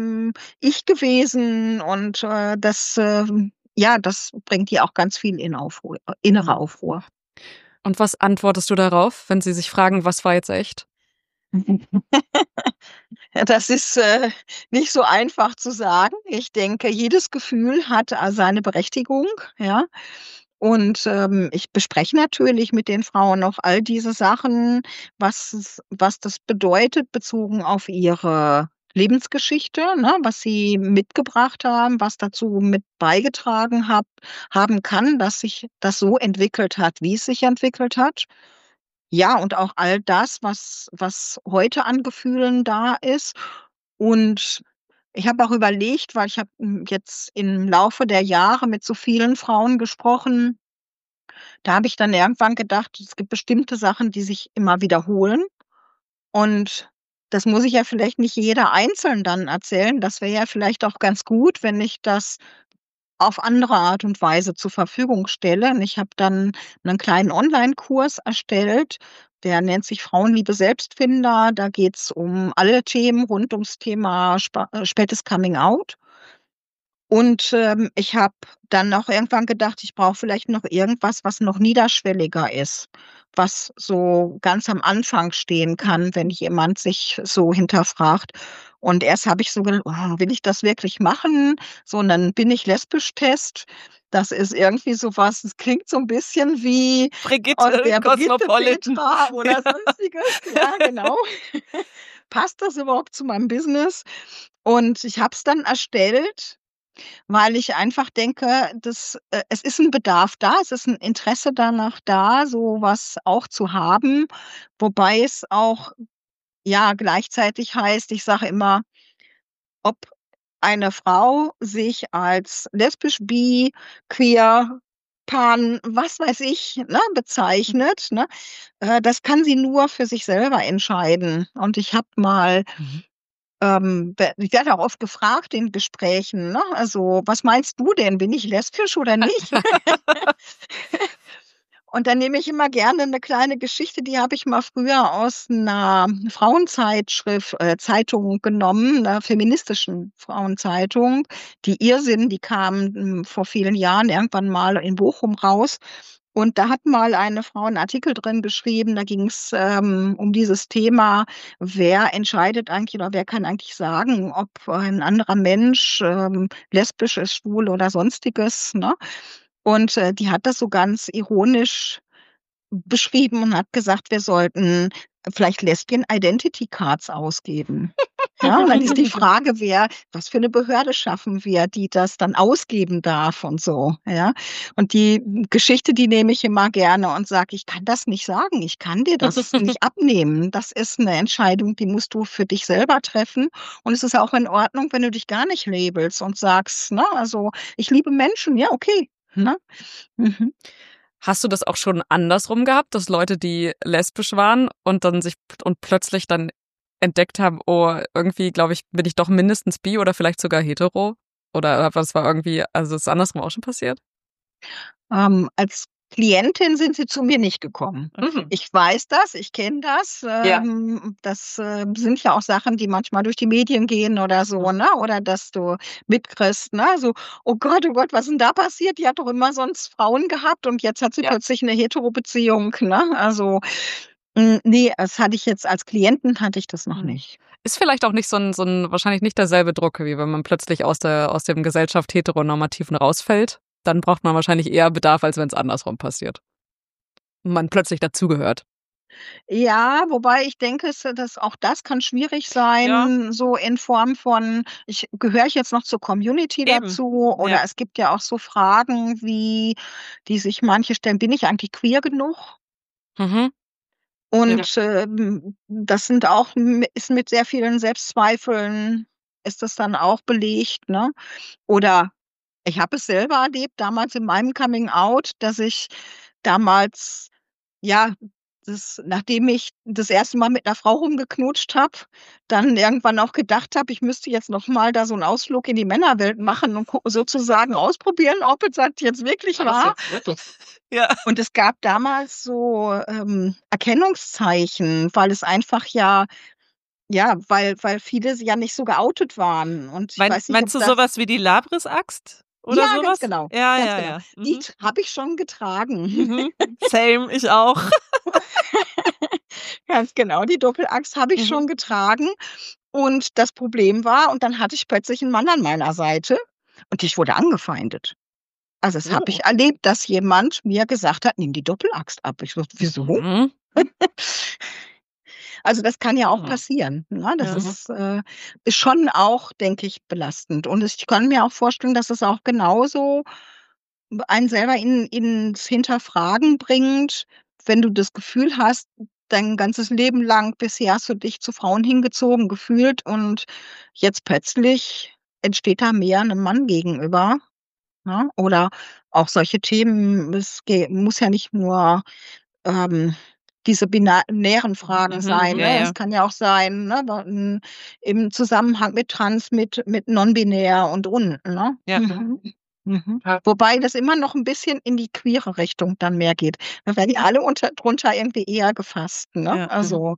ich gewesen? Und ja, das bringt ja auch ganz viel in Aufruhr, innere Aufruhr. Und was antwortest du darauf, wenn sie sich fragen, was war jetzt echt? Ja, das ist nicht so einfach zu sagen. Ich denke, jedes Gefühl hat seine Berechtigung, ja. Und ich bespreche natürlich mit den Frauen auch all diese Sachen, was das bedeutet, bezogen auf ihre Lebensgeschichte, ne, was sie mitgebracht haben, was dazu mit beigetragen haben kann, dass sich das so entwickelt hat, wie es sich entwickelt hat. Ja, und auch all das, was heute an Gefühlen da ist. Und ich habe auch überlegt, weil ich habe jetzt im Laufe der Jahre mit so vielen Frauen gesprochen, Da habe ich dann irgendwann gedacht, es gibt bestimmte Sachen, die sich immer wiederholen. Und das muss ich ja vielleicht nicht jeder einzeln dann erzählen. Das wäre ja vielleicht auch ganz gut, wenn ich das auf andere Art und Weise zur Verfügung stelle. Und ich habe dann einen kleinen Online-Kurs erstellt, der nennt sich Frauenliebe Selbstfinder. Da geht's um alle Themen rund ums Thema spätes Coming Out. Und ich habe dann auch irgendwann gedacht, ich brauche vielleicht noch irgendwas, was noch niederschwelliger ist, was so ganz am Anfang stehen kann, wenn jemand sich so hinterfragt. Und erst habe ich so gedacht, oh, will ich das wirklich machen? So, und dann bin ich lesbisch-Test. Das ist irgendwie sowas, es klingt so ein bisschen wie aus Brigitte, der Brigitte Cosmopolitan. Petra oder Ja. sonstiges. Ja, genau. Passt das überhaupt zu meinem Business? Und ich habe es dann erstellt, weil ich einfach denke, es ist ein Bedarf da, es ist ein Interesse danach da, so was auch zu haben, wobei es auch, ja, gleichzeitig heißt, ich sage immer, ob eine Frau sich als lesbisch, bi, queer, pan, was weiß ich, ne, bezeichnet, ne, das kann sie nur für sich selber entscheiden. Und ich habe mal ich werde auch oft gefragt in Gesprächen, ne? Also, was meinst du denn? Bin ich lesbisch oder nicht? Und dann nehme ich immer gerne eine kleine Geschichte, die habe ich mal früher aus einer Frauenzeitschrift Zeitung genommen, 'ner feministischen Frauenzeitung. Die Irrsinn, die kam, vor vielen Jahren irgendwann mal in Bochum raus. Und da hat mal eine Frau 'n Artikel drin geschrieben, da ging's um dieses Thema, wer entscheidet eigentlich oder wer kann eigentlich sagen, ob ein anderer Mensch lesbisch ist, schwul oder Sonstiges, ne? Und die hat das so ganz ironisch beschrieben und hat gesagt, wir sollten vielleicht Lesbian Identity Cards ausgeben. Ja, und dann ist die Frage, was für eine Behörde schaffen wir, die das dann ausgeben darf und so, ja? Und die Geschichte, die nehme ich immer gerne und sage: „Ich kann das nicht sagen. Ich kann dir das nicht abnehmen. Das ist eine Entscheidung, die musst du für dich selber treffen. Und es ist auch in Ordnung, wenn du dich gar nicht labelst und sagst, ne, also: ‚Ich liebe Menschen‘, ja, okay“, ne? Mhm. Hast du das auch schon andersrum gehabt, dass Leute, die lesbisch waren und dann und plötzlich dann entdeckt haben, oh, irgendwie, glaube ich, bin ich doch mindestens bi oder vielleicht sogar hetero? Oder was war irgendwie, also ist andersrum auch schon passiert? Als Klientin sind sie zu mir nicht gekommen. Okay. Ich weiß das, ich kenne das. Ja. Das sind ja auch Sachen, die manchmal durch die Medien gehen oder so, ne? Oder dass du mitkriegst, ne? So, oh Gott, was ist denn da passiert? Die hat doch immer sonst Frauen gehabt und jetzt hat sie plötzlich eine Hetero-Beziehung, ne? Also, ne, das hatte ich jetzt als Klienten hatte ich das noch nicht. Ist vielleicht auch nicht so ein wahrscheinlich nicht derselbe Druck, wie wenn man plötzlich aus dem Gesellschaft Heteronormativen rausfällt. Dann braucht man wahrscheinlich eher Bedarf, als wenn es andersrum passiert. Und man plötzlich dazugehört. Ja, wobei ich denke, auch das kann schwierig Ja. sein, so in Form von, gehöre ich jetzt noch zur Community Eben, dazu? Oder ja. es gibt ja auch so Fragen, die sich manche stellen, bin ich eigentlich queer genug? Mhm. Und das ist mit sehr vielen Selbstzweifeln, ist das dann auch belegt, ne? Oder ich habe es selber erlebt, damals in meinem Coming Out, dass ich damals, ja, nachdem ich das erste Mal mit 'ner Frau rumgeknutscht habe, dann irgendwann auch gedacht habe, ich müsste jetzt noch mal da so 'n Ausflug in die Männerwelt machen und sozusagen ausprobieren, ob es das jetzt wirklich war. Ja. Und es gab damals so Erkennungszeichen, weil es einfach weil viele ja nicht so geoutet waren. Und ich weiß nicht, ob Meinst du das sowas wie die Labris-Axt oder ja, ganz sowas? genau, Ja, ganz ja, genau. ja. Die habe ich schon getragen. Mhm. Same, ich auch. Ganz genau, die Doppelaxt habe ich Mhm. schon getragen. Und das Problem war und dann hatte ich plötzlich 'n Mann an meiner Seite und ich wurde angefeindet. Also, das habe ich erlebt, dass jemand mir gesagt hat: „Nimm die Doppelaxt ab.“ Ich so: „Wieso?“ Mhm. Also, das kann ja auch Ja. passieren, ne? Das Ja. ist schon auch, denke ich, belastend. Und ich kann mir auch vorstellen, dass es auch genauso einen selber ins Hinterfragen bringt, wenn du das Gefühl hast, dein ganzes Leben lang bisher hast du dich zu Frauen hingezogen gefühlt und jetzt plötzlich entsteht da mehr 'nem Mann gegenüber. ne? Oder auch solche Themen, muss ja nicht nur diese binären Fragen sein, ja, ne? ja. Es kann ja auch sein, ne, im Zusammenhang mit Trans, mit non-binär und, ne? Ja. Wobei das immer noch ein bisschen in die queere Richtung dann mehr geht. Da werden die alle drunter irgendwie eher gefasst, ne? Ja. Also,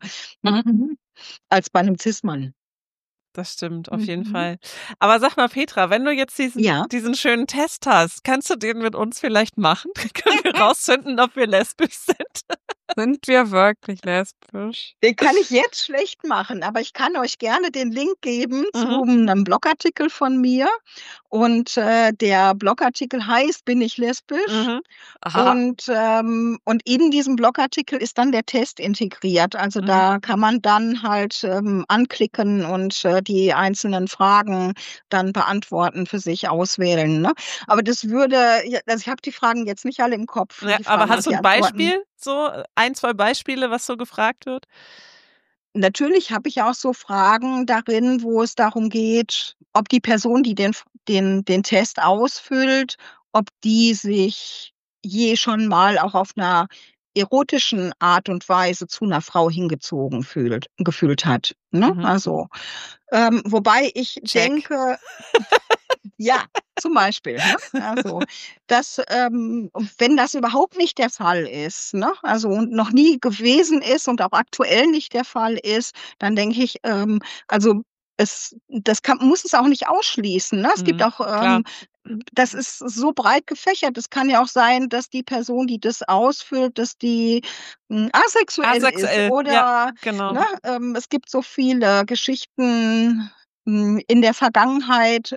als bei einem Cis-Mann. Das stimmt, auf jeden Fall. Aber sag mal, Petra, wenn du jetzt Ja. diesen schönen Test hast, kannst du den mit uns vielleicht machen? Können wir rausfinden, ob wir lesbisch sind? Sind wir wirklich lesbisch? Den kann ich jetzt schlecht machen, aber ich kann euch gerne den Link geben zu einem Blogartikel von mir. Und der Blogartikel heißt „Bin ich lesbisch?" Aha. Und in diesem Blogartikel ist dann der Test integriert. Also da kann man dann halt anklicken und die einzelnen Fragen dann beantworten, für sich auswählen, ne? Aber das würde also ich habe die Fragen jetzt nicht alle im Kopf. Ja, Die aber Fragen hast und du die ein Antworten. Beispiel? So 1, 2 Beispiele, was so gefragt wird? Natürlich habe ich auch so Fragen darin, wo es darum geht, ob die Person, die den Test ausfüllt, ob die sich schon mal auch auf einer erotischen Art und Weise zu einer Frau hingezogen gefühlt hat, ne? Also, wobei ich Check. denke ja, zum Beispiel, ne? Also, dass, wenn das überhaupt nicht der Fall ist, ne, also und noch nie gewesen ist und auch aktuell nicht der Fall ist, dann denke ich, also muss es auch nicht ausschließen, ne? Es gibt auch, klar. das ist so breit gefächert. Es kann ja auch sein, dass die Person, die das ausfüllt, dass die, asexuell ist Asexuell, oder, ja, genau. ne, es gibt so viele Geschichten, in der Vergangenheit,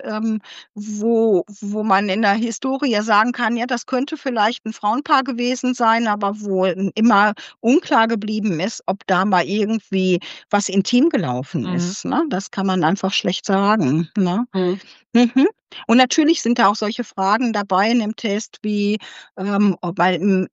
wo man in der Historie sagen kann, ja, das könnte vielleicht ein Frauenpaar gewesen sein, aber wo immer unklar geblieben ist, ob da mal irgendwie was intim gelaufen ist, ne? Das kann man einfach schlecht sagen, ne? Mhm. Und natürlich sind da auch solche Fragen dabei in dem Test wie, ob man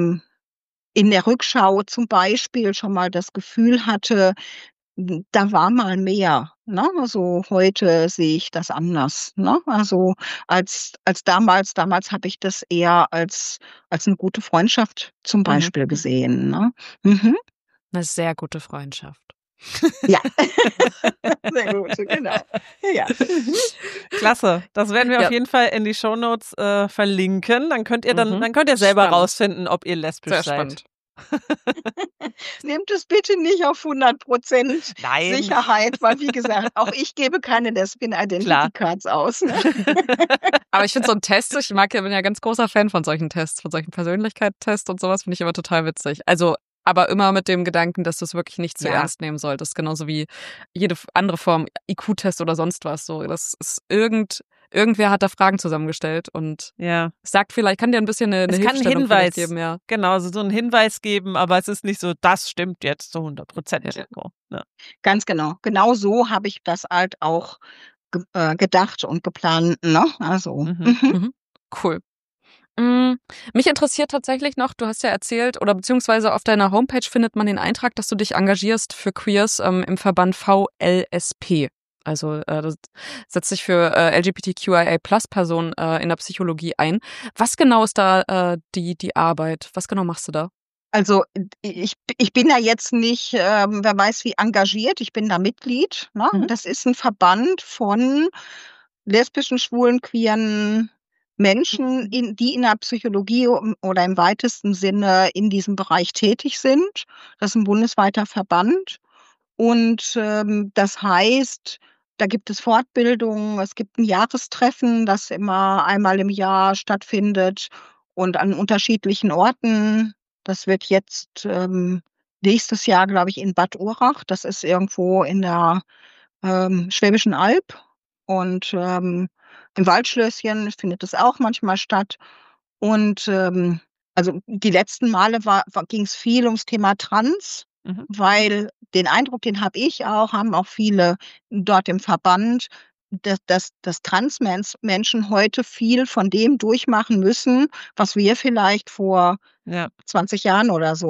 in der Rückschau zum Beispiel schon mal das Gefühl hatte, da war mal mehr, ne? Also, heute sehe ich das anders, ne? Also, als damals. Damals habe ich das eher als 'ne gute Freundschaft zum Beispiel gesehen, ne? Mhm. 'Ne sehr gute Freundschaft. Ja. Sehr gut, genau. Ja. Klasse. Das werden wir Ja. auf jeden Fall in die Shownotes verlinken. Dann könnt ihr dann könnt ihr selber Spannend. rausfinden, ob ihr lesbisch Sehr seid. spannend. Nehmt es bitte nicht auf 100% Nein. Sicherheit, weil wie gesagt, auch ich gebe keine Lesbian Identity Cards aus, ne? Aber ich finde so 'n Test, bin ja ganz großer Fan von solchen Tests, von solchen Persönlichkeitstests und sowas, finde ich immer total witzig. Also, aber immer mit dem Gedanken, dass du es wirklich nicht zu Ja. ernst nehmen solltest, genauso wie jede andere Form, IQ-Test oder sonst was so. Das ist irgendwer hat da Fragen zusammengestellt und Ja. sagt vielleicht kann dir ein bisschen 'ne Es kann einen Hilfestellung vielleicht Hinweis geben, ja. genau, also so einen Hinweis geben, aber es ist nicht so, das stimmt jetzt zu 100%. Ja. So, ne? Ganz genau. Genau so habe ich das halt auch gedacht und geplant, ne? Also, Cool. Mich interessiert tatsächlich noch, du hast ja erzählt oder beziehungsweise auf deiner Homepage findet man den Eintrag, dass du dich engagierst für Queers im Verband VLSP. Also das setzt sich für LGBTQIA+-Personen in der Psychologie ein. Was genau ist da die Arbeit? Was genau machst du da? also, ich bin da jetzt nicht, wer weiß wie engagiert, ich bin da Mitglied, ne? Das ist 'n Verband von lesbischen, schwulen, queeren Menschen, die in der Psychologie oder im weitesten Sinne in diesem Bereich tätig sind. Das ist 'n bundesweiter Verband und, das heißt, da gibt es Fortbildungen, es gibt 'n Jahrestreffen, das immer einmal im Jahr stattfindet und an unterschiedlichen Orten. Das wird jetzt, nächstes Jahr, glaube ich, in Bad Urach. Das ist irgendwo in der, Schwäbischen Alb und, im Waldschlösschen findet es auch manchmal statt. Und, also, die letzten Male ging's viel ums Thema Trans, weil den Eindruck, den habe ich auch, haben auch viele dort im Verband, dass Menschen heute viel von dem durchmachen müssen, was wir vielleicht vor Ja. 20 Jahren oder so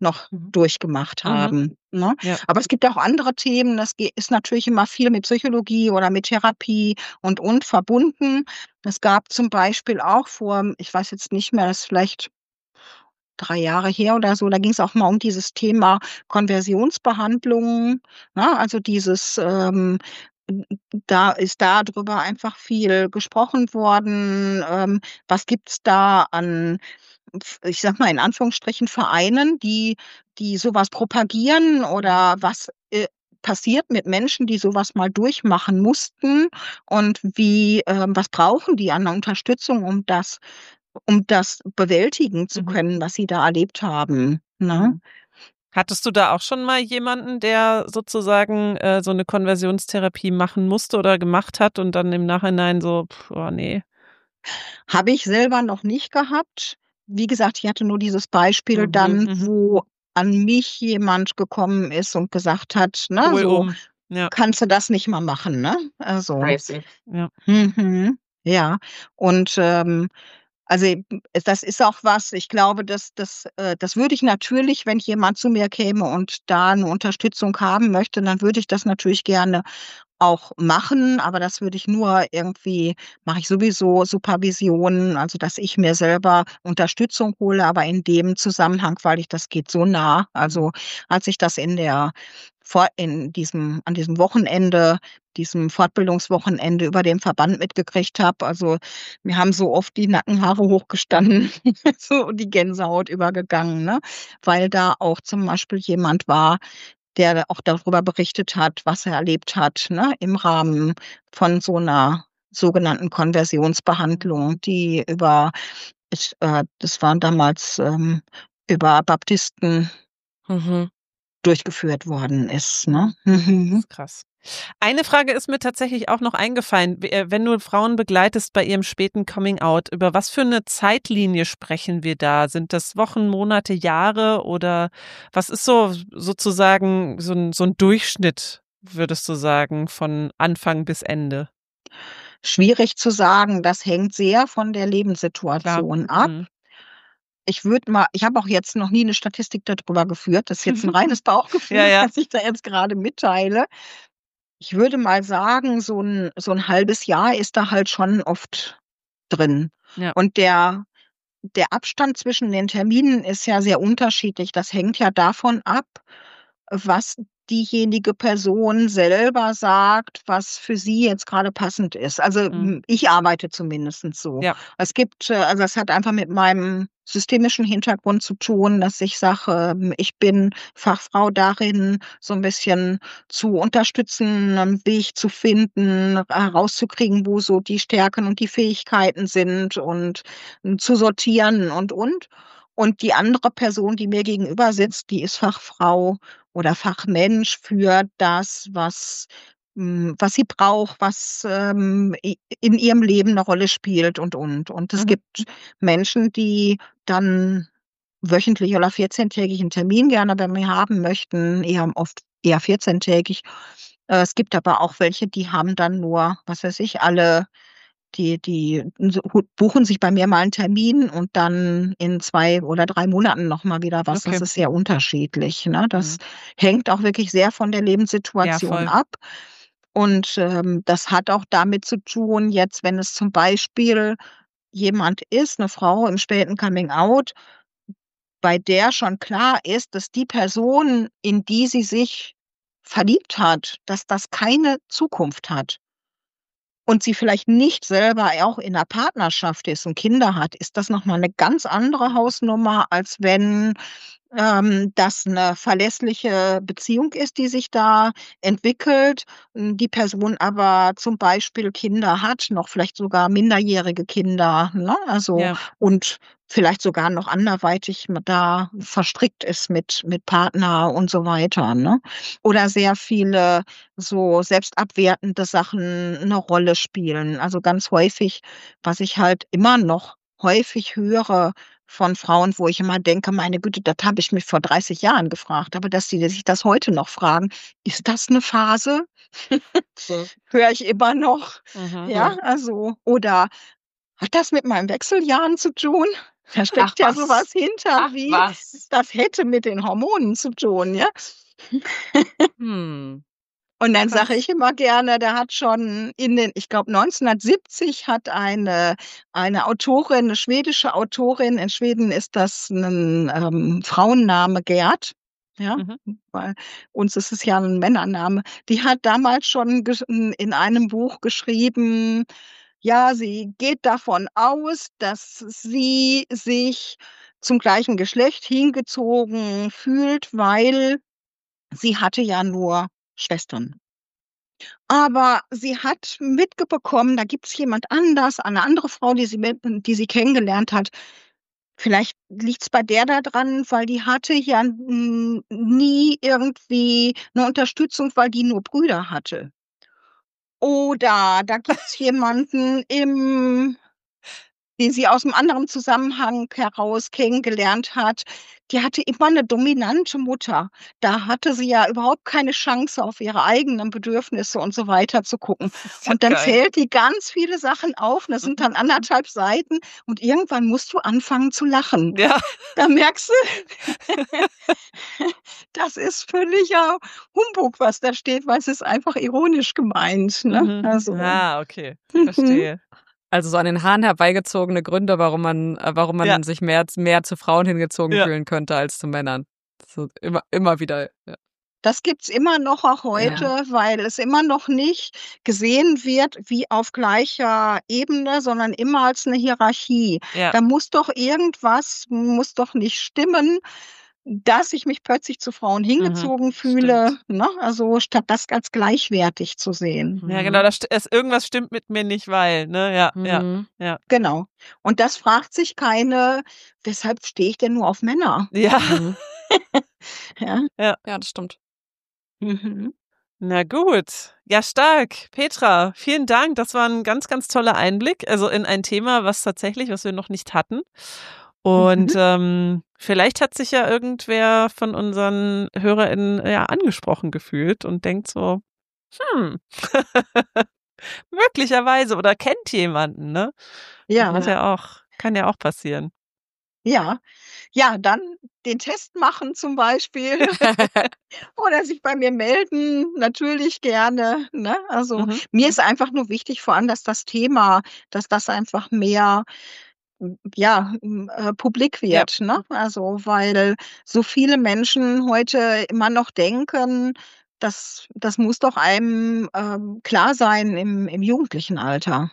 noch Mhm. durchgemacht Mhm. haben, ne? Ja. Aber es gibt auch andere Themen, das ist natürlich immer viel mit Psychologie oder mit Therapie und verbunden. Es gab zum Beispiel auch vor, ich weiß jetzt nicht mehr, das ist vielleicht 3 Jahre her oder so, da ging es auch mal um dieses Thema Konversionsbehandlungen, ne? Also dieses, n da ist darüber einfach viel gesprochen worden. Was gibt's da an, ich sage mal in Anführungsstrichen, Vereinen, die sowas propagieren, oder was, passiert mit Menschen, die sowas mal durchmachen mussten, und was brauchen die an Unterstützung, um das bewältigen zu Mhm. können, was sie da erlebt haben, ne? Mhm. Hattest du da auch schon mal jemanden, der sozusagen, so eine Konversionstherapie machen musste oder gemacht hat und dann im Nachhinein so: „Oh ne." Habe ich selber noch nicht gehabt. Wie gesagt, ich hatte nur dieses Beispiel dann, Mhm. wo an mich jemand gekommen ist und gesagt hat, ne, Pol so: um. Ja. „Kannst du das nicht mal machen", ne? Also, Ja. mhm, ja. Und, also, das ist auch was, ich glaube, das würde ich natürlich, wenn jemand zu mir käme und da 'ne Unterstützung haben möchte, dann würde ich das natürlich gerne auch machen, aber das würde ich nur irgendwie, mache ich sowieso Supervision, also, dass ich mir selber Unterstützung hole, aber in dem Zusammenhang, weil das geht so nah. Also, als ich das an diesem Wochenende, diesem Fortbildungswochenende über den Verband mitgekriegt habe, also, mir haben so oft die Nackenhaare hochgestanden, so die Gänsehaut übergegangen, ne? Weil da auch zum Beispiel jemand war, der auch darüber berichtet hat, was er erlebt hat, ne, im Rahmen von so 'ner sogenannten Konversionsbehandlung, die das waren damals, über Baptisten Mhm. durchgeführt worden ist, ne? Das Mhm. ist krass. Eine Frage ist mir tatsächlich auch noch eingefallen. Wenn du Frauen begleitest bei ihrem späten Coming Out, über was für eine Zeitlinie sprechen wir da? Sind das Wochen, Monate, Jahre, oder was ist so sozusagen so ein Durchschnitt, würdest du sagen, von Anfang bis Ende? Schwierig zu sagen, das hängt sehr von der Klar. Lebenssituation ab. Mhm. Ich habe auch jetzt noch nie 'ne Statistik da drüber geführt. Das ist jetzt 'n reines Ja, Bauchgefühl, ja. was ich da jetzt grade mitteile. Ich würde mal sagen, so 'n halbes Jahr ist da halt schon oft drin. Ja. Und der Abstand zwischen den Terminen ist ja sehr unterschiedlich. Das hängt ja davon ab, was diejenige Person selber sagt, was für sie jetzt grade passend ist. Also, Mhm. ich arbeite zumindestens so. Ja. Also, es hat einfach mit meinem systemischen Hintergrund zu tun, dass ich sage, ich bin Fachfrau darin, so 'n bisschen zu unterstützen, 'nen Weg zu finden, herauszukriegen, wo so die Stärken und die Fähigkeiten sind, und, zu sortieren und. Und die andere Person, die mir gegenüber sitzt, die ist Fachfrau oder Fachmensch für das, was sie braucht, was, in ihrem Leben 'ne Rolle spielt und. Und es Mhm. gibt Menschen, die dann wöchentlich oder 14-tägig 'n Termin gerne bei mir haben möchten, eher 14-tägig. Es gibt aber auch welche, die haben dann nur, was weiß ich, die buchen sich bei mir mal 'n Termin und dann in 2 oder 3 Monaten noch mal wieder was. Das Okay. ist sehr unterschiedlich, ne? Das Mhm. hängt auch wirklich sehr von der Ja, Lebenssituation voll. ab. Und, das hat auch damit zu tun, jetzt, wenn es zum Beispiel jemand ist, 'ne Frau im späten Coming Out, bei der schon klar ist, dass die Person, in die sie sich verliebt hat, dass das keine Zukunft hat, und sie vielleicht nicht selber auch in 'ner Partnerschaft ist und Kinder hat, ist das noch mal 'ne ganz andere Hausnummer, als wenn, das 'ne verlässliche Beziehung ist, die sich da entwickelt, die Person aber zum Beispiel Kinder hat, noch vielleicht sogar minderjährige Kinder, ne? Also, Ja. und vielleicht sogar noch anderweitig da verstrickt ist mit Partner und so weiter, ne? Oder sehr viele so selbstabwertende Sachen 'ne Rolle spielen. Also, ganz häufig, was ich halt immer noch häufig höre von Frauen, wo ich immer denke: „Meine Güte, das habe ich mich vor 30 Jahren gefragt", aber dass die sich das heute noch fragen: „Ist das 'ne Phase?" Höre ich immer noch. Mhm. Ja, also, oder: „Hat das mit meinen Wechseljahren zu tun?" Da steckt ja sowas hinter, wie das hätte mit den Hormonen zu tun, ja. Und dann sage ich immer gerne, der hat schon ich glaube 1970 hat eine Autorin, eine schwedische Autorin, in Schweden ist das ein Frauenname Gerd, ja, weil uns ist es ja ein Männername. Die hat damals schon in einem Buch geschrieben, ja, sie geht davon aus, dass sie sich zum gleichen Geschlecht hingezogen fühlt, weil sie hatte ja nur Schwestern. Aber sie hat mitbekommen, da gibt's jemand anders, eine andere Frau, die sie kennengelernt hat. Vielleicht liegt's bei der da dran, weil die hatte ja nie irgendwie eine Unterstützung, weil die nur Brüder hatte. Oder da gibt's jemanden den sie aus einem anderen Zusammenhang heraus kennengelernt hat. Die hatte immer eine dominante Mutter. Da hatte sie ja überhaupt keine Chance, auf ihre eigenen Bedürfnisse und so weiter zu gucken. Und dann zählt die ganz viele Sachen auf, und das sind dann 1,5 Seiten, und irgendwann musst du anfangen zu lachen. Ja. Da merkst du, das ist völliger Humbug, was da steht, weil es ist einfach ironisch gemeint, ne? Also. Okay, verstehe. Also so an den Haaren herbeigezogene Gründe, warum man sich mehr zu Frauen hingezogen fühlen könnte als zu Männern. So immer wieder. Ja. Das gibt's immer noch auch heute, weil es immer noch nicht gesehen wird wie auf gleicher Ebene, sondern immer als eine Hierarchie. Ja. Da muss doch nicht stimmen, dass ich mich plötzlich zu Frauen hingezogen fühle, ne? Also statt das als gleichwertig zu sehen. Ja, genau, irgendwas stimmt mit mir nicht, weil, ne? Ja. Genau. Und das fragt sich keine, weshalb stehe ich denn nur auf Männer? Ja. Ja, das stimmt. Na gut. Ja, stark. Petra, vielen Dank. Das war ein ganz, ganz toller Einblick, also in ein Thema, was wir noch nicht hatten. Und vielleicht hat sich ja irgendwer von unseren HörerInnen angesprochen gefühlt und denkt so, möglicherweise, oder kennt jemanden, ne? Ja. Kann ja auch passieren. Ja, dann den Test machen zum Beispiel oder sich bei mir melden, natürlich gerne, ne? Also mir ist einfach nur wichtig, vor allem, dass das Thema, dass das einfach mehr publik wird, ne? Also, weil so viele Menschen heute immer noch denken, das muss doch einem klar sein im jugendlichen Alter.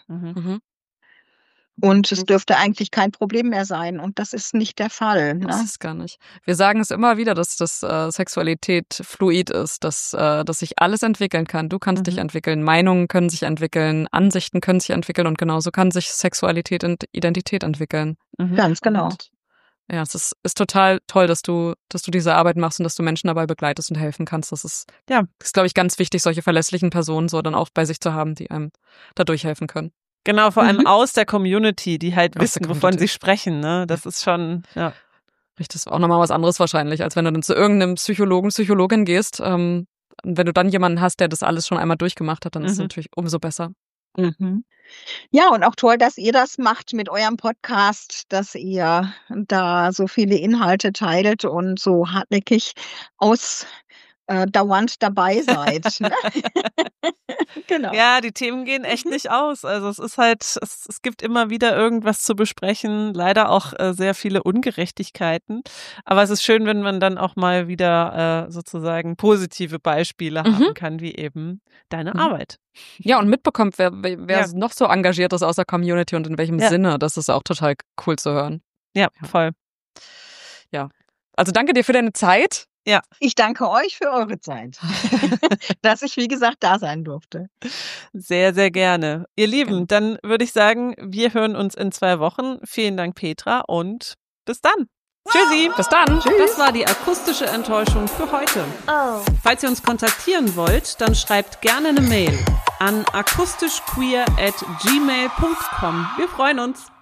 Und es dürfte eigentlich kein Problem mehr sein. Und das ist nicht der Fall. Ne? Das ist gar nicht. Wir sagen es immer wieder, dass Sexualität fluid ist, dass sich alles entwickeln kann. Du kannst dich entwickeln, Meinungen können sich entwickeln, Ansichten können sich entwickeln, und genauso kann sich Sexualität und Identität entwickeln. Ganz genau. Und ja, es ist total toll, dass du diese Arbeit machst und dass du Menschen dabei begleitest und helfen kannst. Das ist, glaube ich, ganz wichtig, solche verlässlichen Personen so dann auch bei sich zu haben, die einem da durchhelfen können. Genau, vor allem aus der Community, die halt wissen, wovon sie sprechen, ne? Das ist schon, Richtig, das ist auch nochmal was anderes wahrscheinlich, als wenn du dann zu irgendeinem Psychologin gehst. Und wenn du dann jemanden hast, der das alles schon einmal durchgemacht hat, dann ist es natürlich umso besser. Ja, und auch toll, dass ihr das macht mit eurem Podcast, dass ihr da so viele Inhalte teilt und so hartnäckig dauernd dabei seid. Ne? Genau. Ja, die Themen gehen echt nicht aus. Also es ist halt, es gibt immer wieder irgendwas zu besprechen, leider auch sehr viele Ungerechtigkeiten. Aber es ist schön, wenn man dann auch mal wieder sozusagen positive Beispiele haben kann, wie eben deine Arbeit. Ja, und mitbekommt, wer noch so engagiert ist aus der Community und in welchem Sinne. Das ist auch total cool zu hören. Ja, voll. Ja, also danke dir für deine Zeit. Ja. Ich danke euch für eure Zeit, dass ich, wie gesagt, da sein durfte. Sehr, sehr gerne. Ihr Lieben, dann würde ich sagen, wir hören uns in 2 Wochen. Vielen Dank, Petra, und bis dann. Tschüssi. Bis dann. Tschüss. Das war die akustische Enttäuschung für heute. Falls ihr uns kontaktieren wollt, dann schreibt gerne eine Mail an akustischqueer@gmail.com. Wir freuen uns.